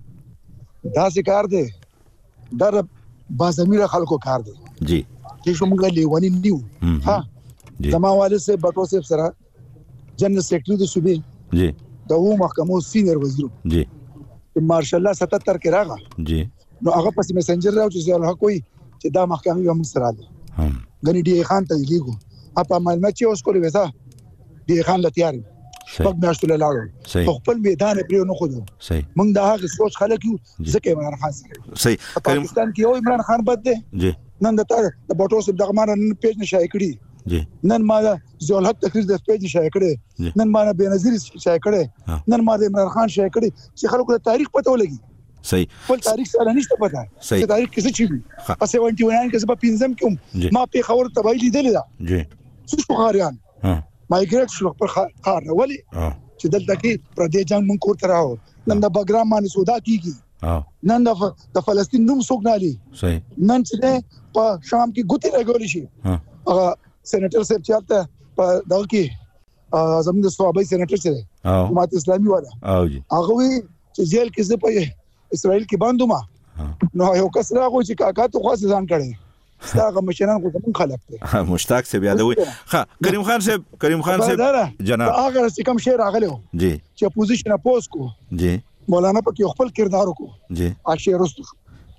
دا څه کار دی دا بازمیر خلکو کار دی جی چې موږ لیوانی نیو ها زما والد صاحب بټو صاحب سره جنرال سیکریټری د صوبې جی د وو محکمو سینیئر وزیر جی مارشال الله 77 کې راغی جی نو هغه پس میسنجر راو چې زه کوئی چې دا محکمه هم سره ده غني ډي خان ته لیکو اپا معلومات چې اوس کولې وتا ډي خان لتیار په میاشتو لاله خپل میدان پرې نه خو صحیح موږ دا هغه سوچ خلک یو ځکه عمران خان سره صحیح پاکستان کې یو عمران خان بد دی جی نن د بټو سب دغه مان پیج نشای کړی جی نن ما زول حق تقریر د پیج نشای کړی نن ما بنظیر شای کړی نن ما د عمران خان شای کړی چې خلکو ته تاریخ پته ولګي صحیح خپل تاریخ سره نشته پته چې تاریخ کې څه چی په 79 کې په پنځم کې ما په خبر تبعی لیدل دا جی څه شوغاریان مایګریټ شو پر خار ولی چې دلته کې پردې جنگ مونږ کوته راو نن د بګرام باندې سودا کیږي نن د فلسطین نوم سوګنالي صحیح نن چې په شام کې ګوتی راګول شي هغه سېنیټر صاحب چاته په دغه کې زموږ د صوبای سېنیټر سره حکومت اسلامي والا هغه وی چې جیل کې زه په اسرائیل کې باندې ما نو یو کس راغو چې کاکا ته خاص ځان کړي ستاغه مشران خو کوم خلک ته مشتاق سے یادوي ها کریم خان صاحب جناب هغه چې کوم شعر راغلو جی چې اپوزیشن اپوز کو جی مولانا پکې خپل کردار کو جی اشعار واستو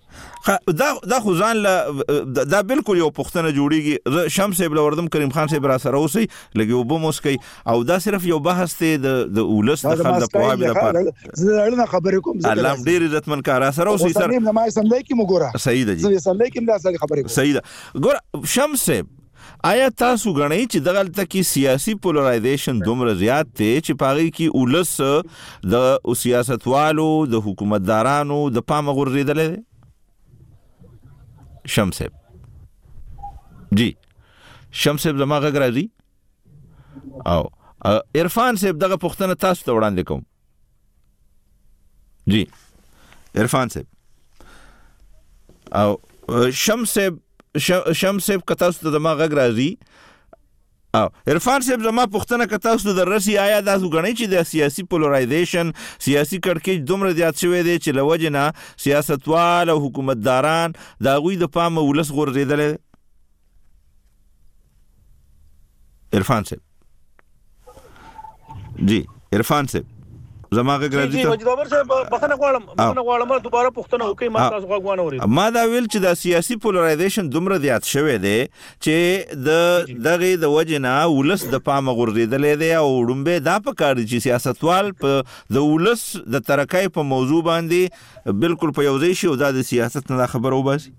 دا خو ځان دا بالکل یو پښتنه جوړیږي شمس صاحب لوردم کریم خان صاحب را سره اوسي لګي وبو موسکی او دا صرف یو بحث ته د اولس د خلک په وابه لپاره زه خبرې کوم الله ډیر عزتمن کار سره اوسي سره نه ما سملای کی مګورا صحیح ده زه سملای کی دا خبرې کوم صحیح ده ګور شمس صاحب آیا تاسو غنئ چې دغلته کې سیاسي پولرایزیشن دومره زیات دی چې پاغي کې اولس د سیاستوالو د حکومتدارانو د پام غورځیدل شمس صاحب جی شمس صاحب زما غږ راځي او عرفان صاحب دغه پښتنه تاسو ته وړاندې کوم جی عرفان صاحب او شمس صاحب که تاسو ته زما غږ راځي او عرفان صاحب زما پښتنه که تاسو د رسی آیا تاسو غنئ چې د سیاسي پولرایزیشن سیاسي کړکېچ دومره زیات شوی دی چې لوجه نه سیاستوال او حکومتداران د هغوی د پامه ولس غورځېدلی عرفان صاحب جی عرفان صاحب زما غږ راځي ته مجید بابر صاحب بخنه غواړم دوباره پښتنه وکي ما تاسو غوښنه وري ما دا ویل چې د سیاسي پولرایزیشن دومره زیات شوی دی چې دغه د وجنه ولس د پامه غورځیدلې دی او ډومبه دا په کار چې سیاستوال په د ولس د ترکای په موضوع باندې بالکل په یوځای شي او د سیاست نه خبرو باسي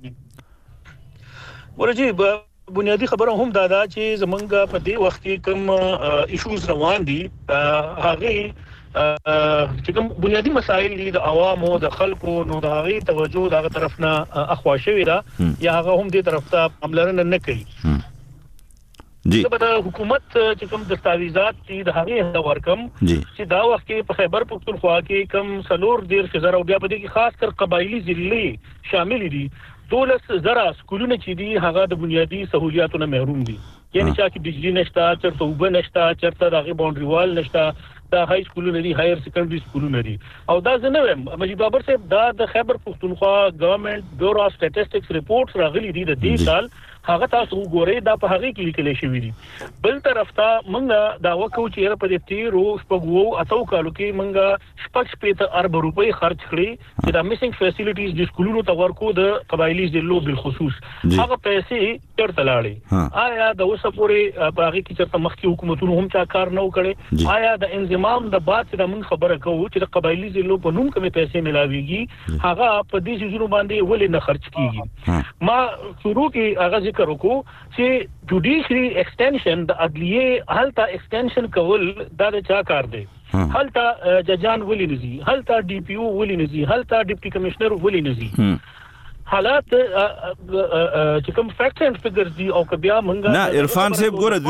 ورجی بنیادی خبره هم دا چې زمونږ په دې وخت کې کوم ایشوز روان دي هغه چې کوم بنیادی مسایل دي د عوامو د خلکو نو د هغه توجه دغه طرف نه اخوا شوی دا یا هغه هم دې طرف ته پاملرنه نه کوي جی د حکومت چې کوم دستاویزات دي د هغه ورکم چې دا وخت کې په خیبر پختونخوا کې کم سلور ډیر خزر او بیا په دې کې خاص کر قبایلی ضلعې شامل دي 12,000 سکولونه چې دي هغه د بنیادی سہولیاتونو محروم دي یعنی چې بجلی نشته چرته وب نشته چرته دغه باونډري وال نشته دا های سکولونه دي هایر سیکنډري سکولونه دي او دا زنه مجید بابر صاحب دا د خیبر پختونخوا گورنمنت بیورو اف سټیټسټکس ریپورټس راغلي دي د دې سال هغه تاسو وګورئ دا په هغه کې لیکل شوی دي بل طرف ته موږ دا وکړو چې په دې تیرو شپږو اتو کالو کې موږ شپږ ارب روپۍ خرج کړی چې دا میسنګ فیسیلیټیز د سکولونو ته ورکو د قبایلی ضلعو بالخصوص هغه پیسې چرته لاړې آیا د اوسه پورې په هغه کې چرته مخکې حکومتونو هم چا کار نه وکړي آیا د انضمام د بعد چې موږ خبره کوو چې د قبایلی ضلعو په نوم کومې پیسې ملاويږي هغه په دې شیزونو باندې ولې نه خرج کیږي ما شروع کې هغه ذکر وکړو چې جوډیشري ایکسټنشن د عدلیه حالت ایکسټنشن کول دا چا کار دی هلته ججان ولې نزي هلته ډي پی او ولې نزي هلته ډیپټي کمشنر ولې نزي حالات چې کوم فیکټ اند فګرز دي او کبیا منګه نه عرفان صاحب ګوره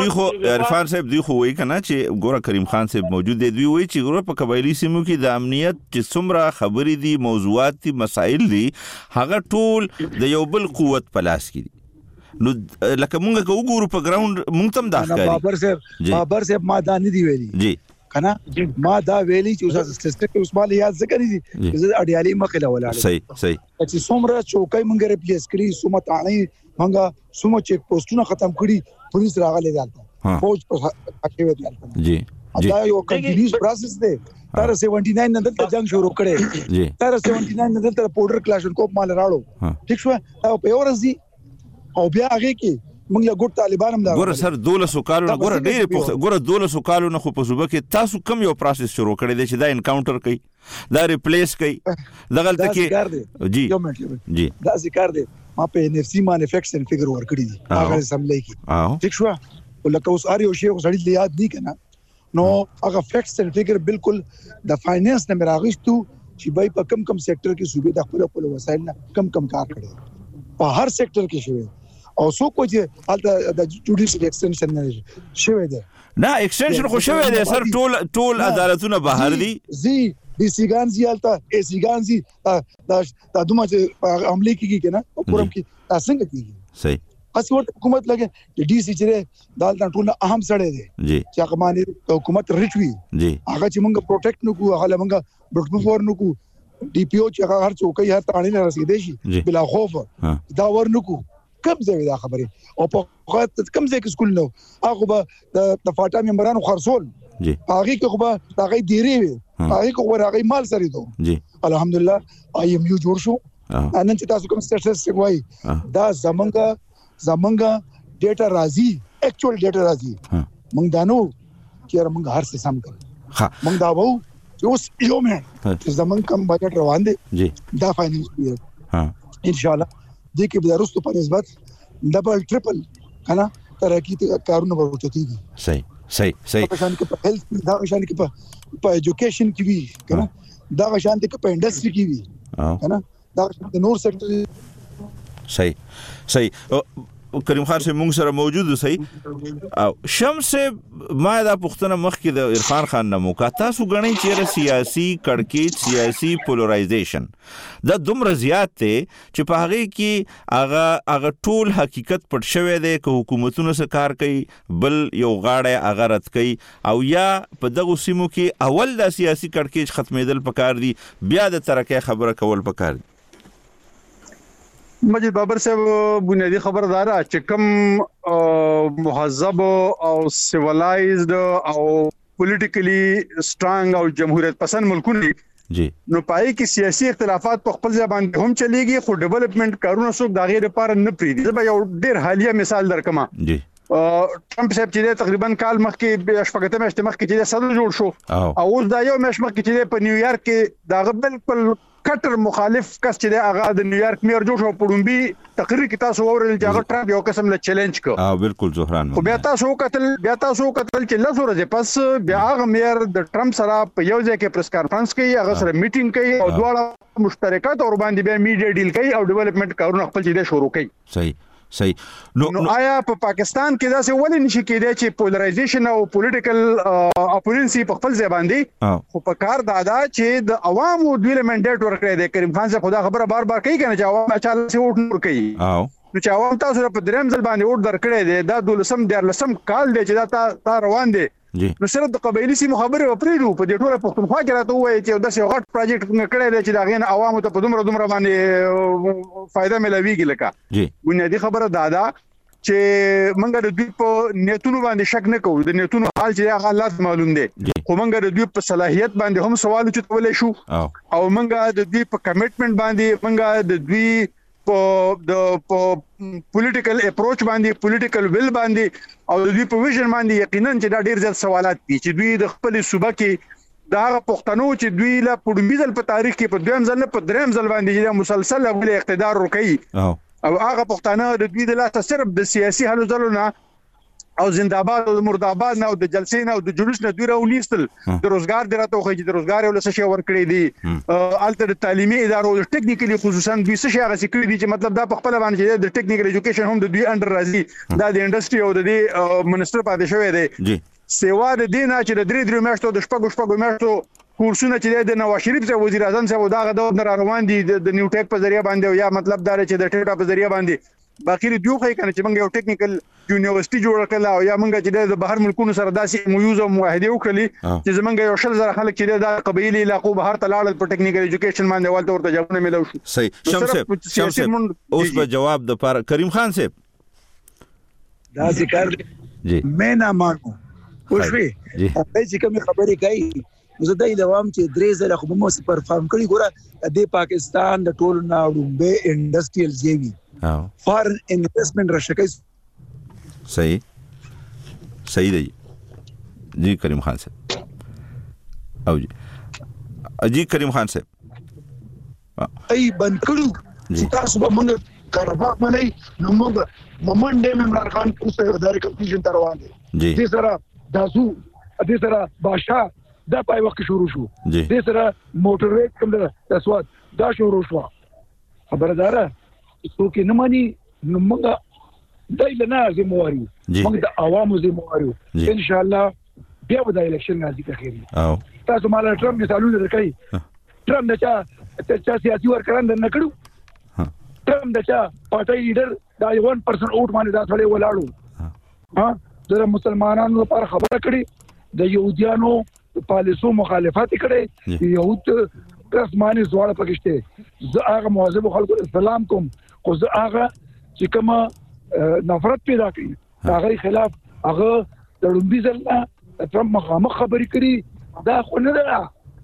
دوی خو وایي کنه چې ګوره کریم خان صاحب موجود دی دوی وایي چې ګوره په قبایلی سیمو کې د امنیت چې څومره خبرې دي موضوعات دي مسائل دي هغه ټول د یو بل قوت په لاس کې دي نو لکه مونږ کو ګورو په ګراوند مونږ تم داخلي بابر صاحب ما دانی دی ویلي جی کنه ما دا ویلي چې اوس سټیټیک عثمان یاد ذکر دي چې اډیالي مخه لا ولاړ صحیح چې څومره چوکۍ مونږ ریپلیس کړی څومره تانی مونږه څومره چیک پوسټونه ختم کړی پولیس راغلي دالته فوج په اکیوي دالته جی دا یو کنټینیوس پروسس دی تر 79 نه دلته جنگ شروع کړي جی تر 79 نه دلته پورډر کلاشنکوف مال راړو ٹھیک شو او په ورځ دي او بیا هغه کې موږ له ګور طالبان هم دا ګور سر 1200 کالو نه ګور ډېر ګور 1200 کالو نه خو په صوبه کې تاسو کم یو پروسس شروع کړی دی چې دا انکاونټر کوي دا ریپلیس کوي دغلت کې جی دا ذکر دی ما په ان اف سی مانیفیکچرینګ فګر ور کړی دي هغه سملای کی ٹھیک شو ولکه اوس اړ یو شی غړي یاد نه کنه نو هغه فیکټس اند فګر بالکل د فاینانس نه راغښتو چې بای په کم سېکټر کې صوبې د خپل وسایل نه کم کار کړي په هر سېکټر کې شوی او سو کو چې حالت د جوډیشل ایکسټنشن نه شوی دی نه ایکسټنشن خو شوی دی سر ټول عدالتونه بهر دي دي سیګان زی حالت ای سیګان زی دا دومره چې عملي کیږي کنه او پرم کې تاسو کیږي صحیح اسی ورته حکومت لګي ډي سی چې دالته ټول اهم سړی دی جی چې هغه باندې حکومت ریچوي جی هغه چې موږ پروټیکټ نکو هغه موږ بټ فور نکو ډي پی او چې هغه هر څوک هر تانی نه رسیدي شي بلا خوف دا ورنکو کم ځای دا خبره او په وخت کم ځای کې سکول نو هغه به د فاټا ممبرانو خرصول جی هغه کې خو به هغه دیری وي هغه کو هغه مال سره دو جی الحمدلله اي ام یو جوړ شو نن چې تاسو کوم سټیټس وای دا زمونږ ډیټا راځي اکچوال ډیټا راځي موږ دانو چې موږ هر څه سم کړو موږ دا وو چې اوس یو مې چې زمونږ کم بجټ روان دي جی دا فاینانس پیریډ ان شاء الله دې کې به درستو په نسبت ډبل ټریپل کنه ترقی کارونه ورچتيږي صحیح په شان کې په هیلث دا شان کې په ایجوکیشن کې وی کنه دا شان کې په انډستری کې وی کنه دا نور سېکټر صحیح کریم خان سے مونږ سره موجود صحیح او شمس ما دا پښتنه مخ کې د عرفان خان نمو کا تاسو غنئ چې سیاسي کڑکېچ سیاسي پولرایزیشن دا دومره زیات ته چې په هغه کې هغه ټول حقیقت پټ شوی دی که حکومتونو سره کار کوي بل یو غاړه هغه رد کوي او یا په دغه سیمو کې اول د سیاسي کڑکېچ ختمېدل پکار دي بیا د ترقې خبره کول پکار دي مجید بابر صاحب بنیادی خبردار چې کوم مهذب او سیویلایزد او پولیټیکلی سترانګ او جمهوریت پسند ملکونه جی نو پای کې سیاسي اختلافات په خپل ځای باندې هم چلیږي خو ډیولپمنٹ کارونه څوک دا غیر لپاره نه پریدي زه به یو ډیر حالیه مثال درکم جی ټرمپ صاحب چې تقریبا کال مخکې شپږته میاشتې مخکې چې صدر جوړ شو او اوس دا یو میاشت مخکې چې په نیویارک کې دا بالکل کټر مخالف کس چې د هغه د نیویارک میر جوړ شو پړومبي تقریر کې تاسو اورل چې هغه ټرمپ یو قسم له چیلنج کو بالکل زهران خو بیا تاسو کتل چې لاسو ورځې پس بیا هغه میر د ټرمپ سره په یو ځای کې پریس کانفرنس کوي هغه سره میټینګ کوي او دواړه مشترکات اور باندې بیا میډیا ډیل کوي او ډیولپمنٹ کارونه خپل چې شروع کوي صحیح نو آیا په پاکستان کې دا څه ولې نشي کېدای چې پولرایزیشن او پولیټیکل اپوننسي په خپل ځای باندې خو په کار دادا چې د عوامو د منډیټ ورکړي د کریم خان صاحب خدا خبره بار کړي کنه چې عوام اچال سي ووټ نور کوي نو چې عوام تاسو په دریم ځل باندې ووټ درکړي دي دا 12 کال دی چې دا روان دي نو سره د قبایلی سیمو خبره وپریدو په دې ټوله پښتونخوا کې راته وایي چې دا یو غټ پروجیکټ کړی دی چې دا غین عوامو ته په دومره باندې فائدہ ملويږي لکه بنیادی خبره دادا چې منګه د دوی په نیتونو باندې شک نه کوو د نیتونو حال چې حالات معلوم دي خو منګه د دوی په صلاحیت باندې هم سوال چتولې شو او منګه د دوی په کمټمنټ باندې منګه د دوی په پولیټیکل اپروچ باندې پولیټیکل ویل باندې او د دوی په ویژن باندې یقینا چې دا ډیر زیات سوالات دي چې دوی د خپل صوبه کې دا پښتنو چې دوی لا پړمبیزل په تاریخ کې په دویم ځل په دریم ځل باندې مسلسل ول اقتدار ورکړي او هغه پښتانه د دوی د لاسه صرف د سیاسي هلو ځلو نه او زنده‌باد او مرده‌باد نه او د جلسې نه او د جلوس نه دوی راونیستل د روزګار درته خو چې د روزګار یو لسه شی ورکړي دي الته د تعلیمي ادارو د ټیکنیکلی خصوصا دوی څه شي هغه سکړي دي چې مطلب دا په خپل باندې د ټیکنیکل ایجوکیشن هم د دوی انډر راځي دا د انډستری او د منسټر پاتې شوی دی سیوا د دینه چې د درې میاشتو د شپږ میاشتو کورسونه چې د نواز شریف څخه وزیر اعظم څخه داغه د روان دي د نیو ټیک په ذریعہ باندې یا مطلب دا چې د ټیټا په ذریعہ باندې باقی دیو خای کنه چې موږ یو ټیکنیکل یونیورسيټي جوړ کړل او یا موږ چې د بهر ملکونو سره داسې مویوز او معاهده وکړي چې زمونږ یو شل زره خلک چې د قبایلی علاقو بهر تلاړل په ټیکنیکل ایجوکیشن باندې ولته ورته جوابونه ملو شو صحیح شمس اوس په جواب د پر کریم خان صاحب دا ذکر جی مې نه مانو خوشوي چې کوم خبرې کوي زه د عوام چې درې زله خو مو پرفارم کړی ګوره د پاکستان د ټولو ناړو انډستریال زیوی فارن انویسټمنٹ راشکای صحیح دی جی کریم خان صاحب او جی کریم خان صاحب ای بند کړو چې تاسو به موږ کارباک منئ نو موږ مومنډ عمران خان اوسه ادارې کمپیټیشن تر روان دي دې سره داسو دې سره بادشاہ دا پای وخت شروع شو دې سره موټر ویټ کوم د اسواد دا شروع شو خبردار څوک نه مانی نو موږ دایله نه زمواري موږ د عوامو زمواري ان شاء الله بیا به د الیکشن راځي که خیر او تاسو مال ټرمپ مثالونه درکې ټرمپ چې سیاسي ورکړان نه کړو ټرمپ چې پارټي لیډر دا 1% اوټ باندې دا ټولې ولاړو د مسلمانانو لپاره خبره کړي د يهوديانو پالیسو مخالفت کړي يهود رسماني زوړ پکشته زه هغه مواظب خلکو اسلام کوم خو زه هغه چې کوم نفرت پیدا کړي هغه خلاف هغه د لومبي ځل ترمپ مخامخ خبرې کړي دا خو نه ده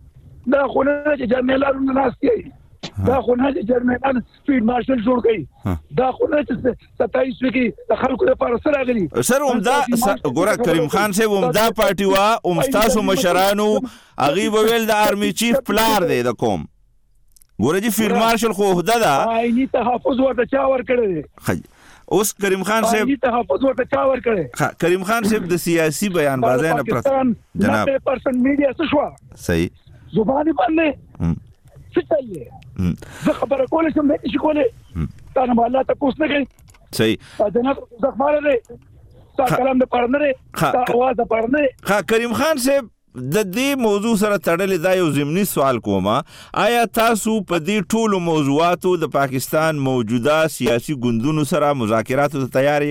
چې جرنیلانو ناشتي دا خو نه چې جرنیلان فیلډ مارشل جوړ کړي دا خو نه چې 27 کې د خلکو لپاره سره غلي سر عمدا ګوره کریم خان صاحب عمدا پارټي وا عمستاسو مشرانو اغي ویل د آرمي چیف پلار دی د کوم ګوره جی فیلډ مارشل خو عہده ده آئینی تحفظ ورته چا ور کړی اوس کریم خان صاحب آئینی تحفظ ورته چا ور کړی کریم خان صاحب د سیاسي بیان بازی نه پرست جناب 90% میډیا څه شو صحیح زبانی باندې څه چاهیے زه خبره کولای شم نه شي کولای تا نه الله تاسو نه کوي صحیح دا نه زخماله دی تا کلام د پرنره تا आवाज د پرنره کریم خان صاحب د دې موضوع سره تړلې دا یو ضمني سوال کوم آیا تاسو په دې ټولو موضوعاتو د پاکستان موجوده سیاسي ګوندونو سره مذاکراتو ته تیار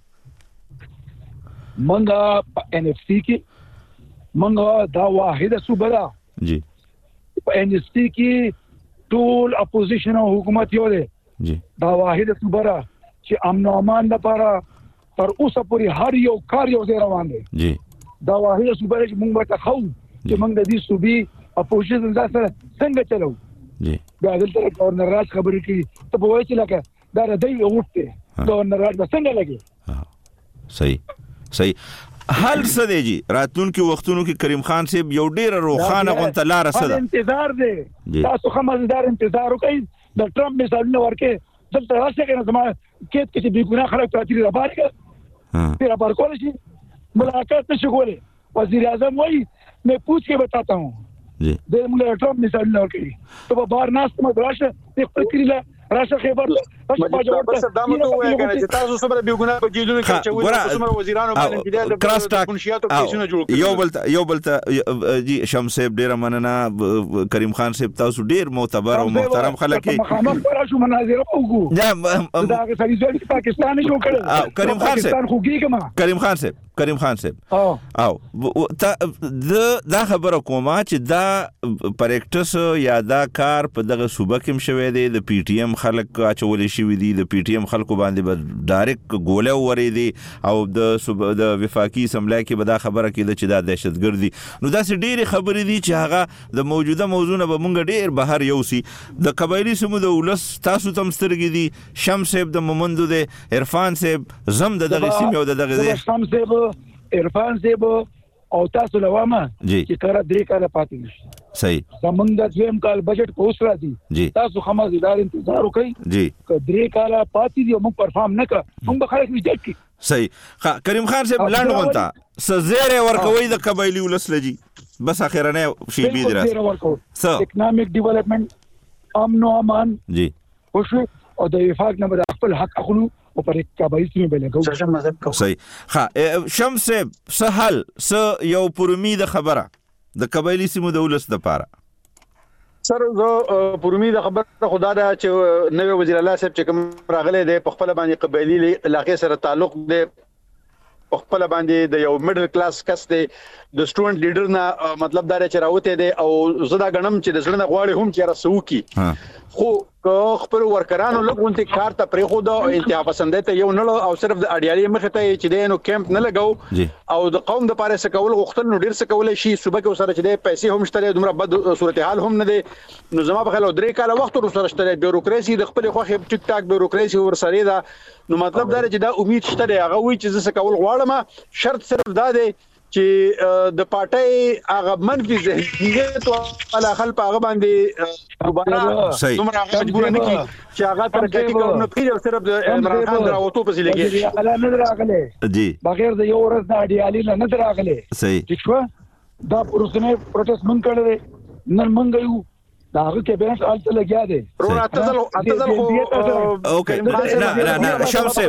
یې منګه په ان اف سي کې منګه دا واحده صوبه ده جی په ان اف سي کې ټول اپوزیشن او حکومت یو دی جی دا واحده صوبه ده چې امن او امان لپاره تر اوسه پورې هر یو کار یو ځای روان دی جی دا واحده صوبه چې موږ ورته خو چې موږ د دې صوبې اپوزیشن دا سره څنګه چلو جی دا دلته گورنر راج خبرې کوي ته په وایي چې لکه دا ردی وټه گورنر راج څنګه لګي صحیح حل څه دی جی راتلونکو وختونو کې کریم خان صاحب یو ډیر روخانه غونته لار سره انتظار دی تاسو خمازدار انتظار وکئ د ټرمپ مثالونه ورکه دلته راشه کنه زما کېد کې چې بیګونه خلک پاتې را بار پھر بار کول شي ملاقات نشو کوله وزیر اعظم وای میں پوچھ کے بتاتا ہوں جی د موږ ټرمپ مثال نه ورکړي ته به بار ناس ته راشه د فکرله راشه خبر بس دا مته وای کنه چې تاسو سره بیګونه په جیدونه کې چې وایي تاسو وزیرانو باندې د کراس ټاک منشیاتو کیسونه جوړ کړي یو بلته جی شمس صاحب ډیر مننه کریم خان صاحب تاسو ډیر معتبر او محترم خلک مخامخ پر شو مناظره وګو دا هغه سړي چې پاکستان جوړ کړ کریم خان صاحب کریم خان صاحب او دا خبره کومه چې دا پریکټس یا دا کار په دغه صوبه کې شوی دی د پی ټی ایم خلک اچولې شوی دي د پی ټی ایم خلکو باندې به ډایرکټ ګوله ورې دي او د وفاقي اسمبلی کې به دا خبره کېده چې دا دهشتګرد دي نو داسې ډېرې خبرې دي چې هغه د موجوده موضوع نه به مونږ ډېر بهر یوسي د قبایلي سیمو د ولس تاسو ته هم سترګې دي شمس صاحب د مومندو دی عرفان صاحب زم د دغه سیمې او د دغه ځای شمس صاحب عرفان صاحب او تاسو لوامه چې تر درې کاله پاتې نشي صحیح زمونږ د دویم کال بجټ په اوس راځي تاسو خمازدار انتظار وکړئ جی که درې کاله پاتې دي موږ پرفارم نه کړ موږ به خلک ریجیکټ کړي صحیح کریم خان صاحب لاند غونتا سزيره ورکوي د قبایلی ولسلجی بس اخرنه شی بي درا اکنامک ډیولپمنٹ امن و امان جی خوش او د وفاق نه د خپل حق اخلو او پر قبایل سره بلګو صحیح شمس سهل س یو پرمید خبره د قبایلی سیمو د ولس د پاره سر زه پرمید خبره خدا دا چې نوې وزیر الله صاحب چې کوم راغله د خپل باندې قبایلی علاقې سره تعلق د خپل باندې د یو میډل کلاس کس دی د سټوډنټ لیډر نه مطلب دا چې راوته دی او زدا غنم چې د زړه غواړي هم چې راسو کی خو خپل ورکرانو لګونته کار ته پرې خو د انتها پسندې ته یو نه او صرف د اډیالي مخ ته چې دینو کیمپ نه لګاو او د قوم د پاره سکول غختل نو ډیر سکول شي صبح کې سره چې د پیسې هم شته دومره بد صورتحال هم نه دي نو زما په خلو درې کاله وخت ورسره شته بیوروکراسي د خپل خوخه ټیک ټاک بیوروکراسي ورسره دا نو مطلب دا چې دا امید شته هغه وی چې زه سکول غواړم شرط صرف دا دی چې د پارټي هغه منفي ذهنیت او خلک هغه باندې دوباره دومره مجبور نه کی چې هغه ترکیب کارونه پیږي صرف د عمران خان دراوته پسې لګي اعلان نه راغله جی بغیر د یو ورځ د اډیالي نه راغله صحیح ٹھیک شو دا پروسنه پروتست مونږ کړل نن مونږ یو دا هغه کیبنټ آلته لګیا دی ورو اتزل اوکې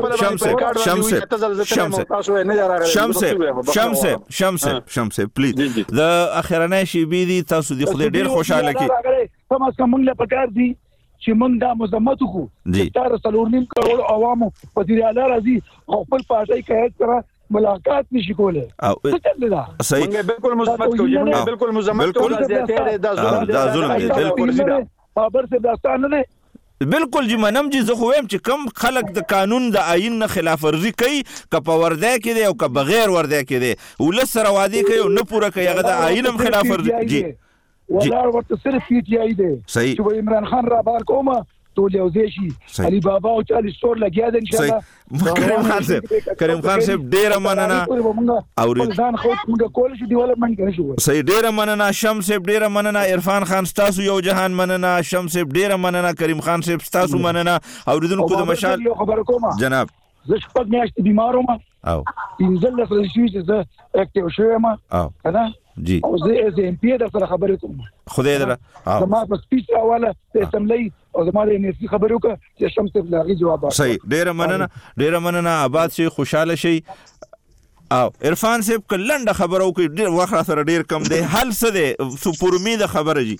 شمس پلیز د اخرنه شی بي دي تاسو د خدای ډیر خوشاله کی کوم څه مونږ له پکار دي چې مونږ دا مزمت کو چې 3.5 کروڑ عوامو وزیر اعلی راځي او خپل پارټي کې سره ملاقات نشي کوله څه چل دا صحیح بالکل مزمت کوي بالکل مزمت کوي دا ظلم دی بالکل خبر سے داستان نه بالکل جی منم جی زه خو ویم چې کم خلک د قانون د آئین نه خلاف ورزي کوي که په ورده کې دی او که بغیر ورده کې دی ولس سره وادي کوي او نه پوره کوي هغه د آئین هم خلاف ورزي جی ولار ورته صرف پی ټی آی دی چې عمران خان را بار کومه ټول یو ځای شي علي بابا او 40 سټور لګیا دي ان شاء الله کریم خان صاحب ډیر مننه او ځان خو موږ کول شي ډیولپمنټ کوي شو صحیح ډیر مننه شمس صاحب ډیر مننه عرفان خان تاسو یو جهان مننه شمس صاحب ډیر مننه کریم خان صاحب تاسو مننه اوریدونکو د مشال خبر کوم جناب زه شپږ میاشتې بیمار وم او انزل له شوې چې زه اکټیو شوم او کنه جی او زه از ام پی د سره خبرې کوم خدای دره زما په سپیچ حواله ته سملې او زما د انرژي خبرو کا چې شمس صاحب لاغي جواب صحیح ډیر مننه آباد شي خوشاله شي او عرفان صاحب کلند خبرو کې ډیر وخت سره ډیر کم دی حل څه دی سپورمید خبره جی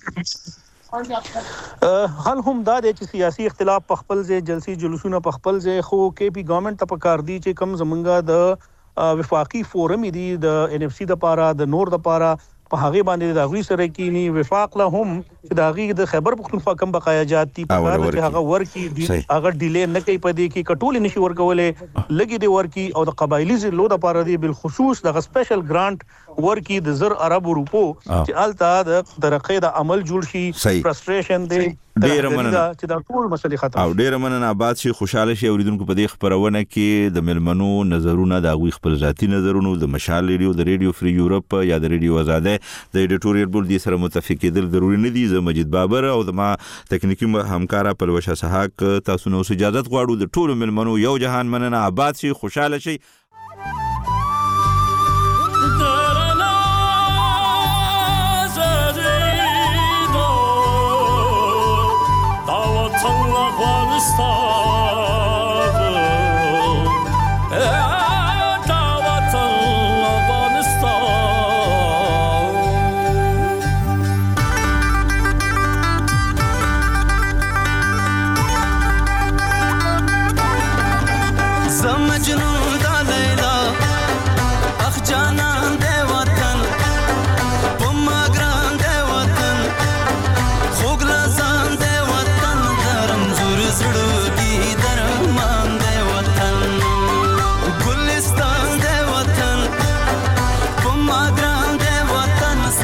حل هم دا دی چې سیاسي اختلاف په خپل ځای جلسي جلوسونه په خپل ځای خو کې پی ګورنمنت ته پکار دی چې کم زمونږه د وفاقي فورم دی د ان اف سی د پاره د نور د پاره په هغه باندې د غوي سره کینی وفاق له هم چې د هغه د خیبر پختونخوا کم بقایاجات دي په کار چې هغه ورکی هغه ډیلې نه کوي پدې کې کټول نشي ورکولې لګي دی ورکی او د قبایلی زلو د پاره دی بل خصوص د سپیشل ګرانټ ورکی د زر عرب روپو چې الته د ترقې د عمل جوړ شي فرستریشن دی ډیر مننه چې دا ټول مسلې ختم او ډیر مننه آباد شي خوشاله شي اوریدونکو په دې خبرونه کې د ملمنو نظرونه د غوي خپل ذاتی نظرونه د مشال ریډیو د ریډیو فری یورپ یا د ریډیو آزاده د ایډیټوریال بورډ دي سره متفق کېدل ضروری نه دي زه مجید بابر او د ما تکنیکی همکارا پلوشه سحاق تاسو نو اجازه غواړو د ټولو ملمنو یو جهان مننه آباد شي خوشاله شي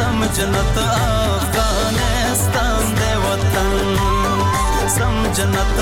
जन्नत अफगानिस्तान दे वतन सम जन्नत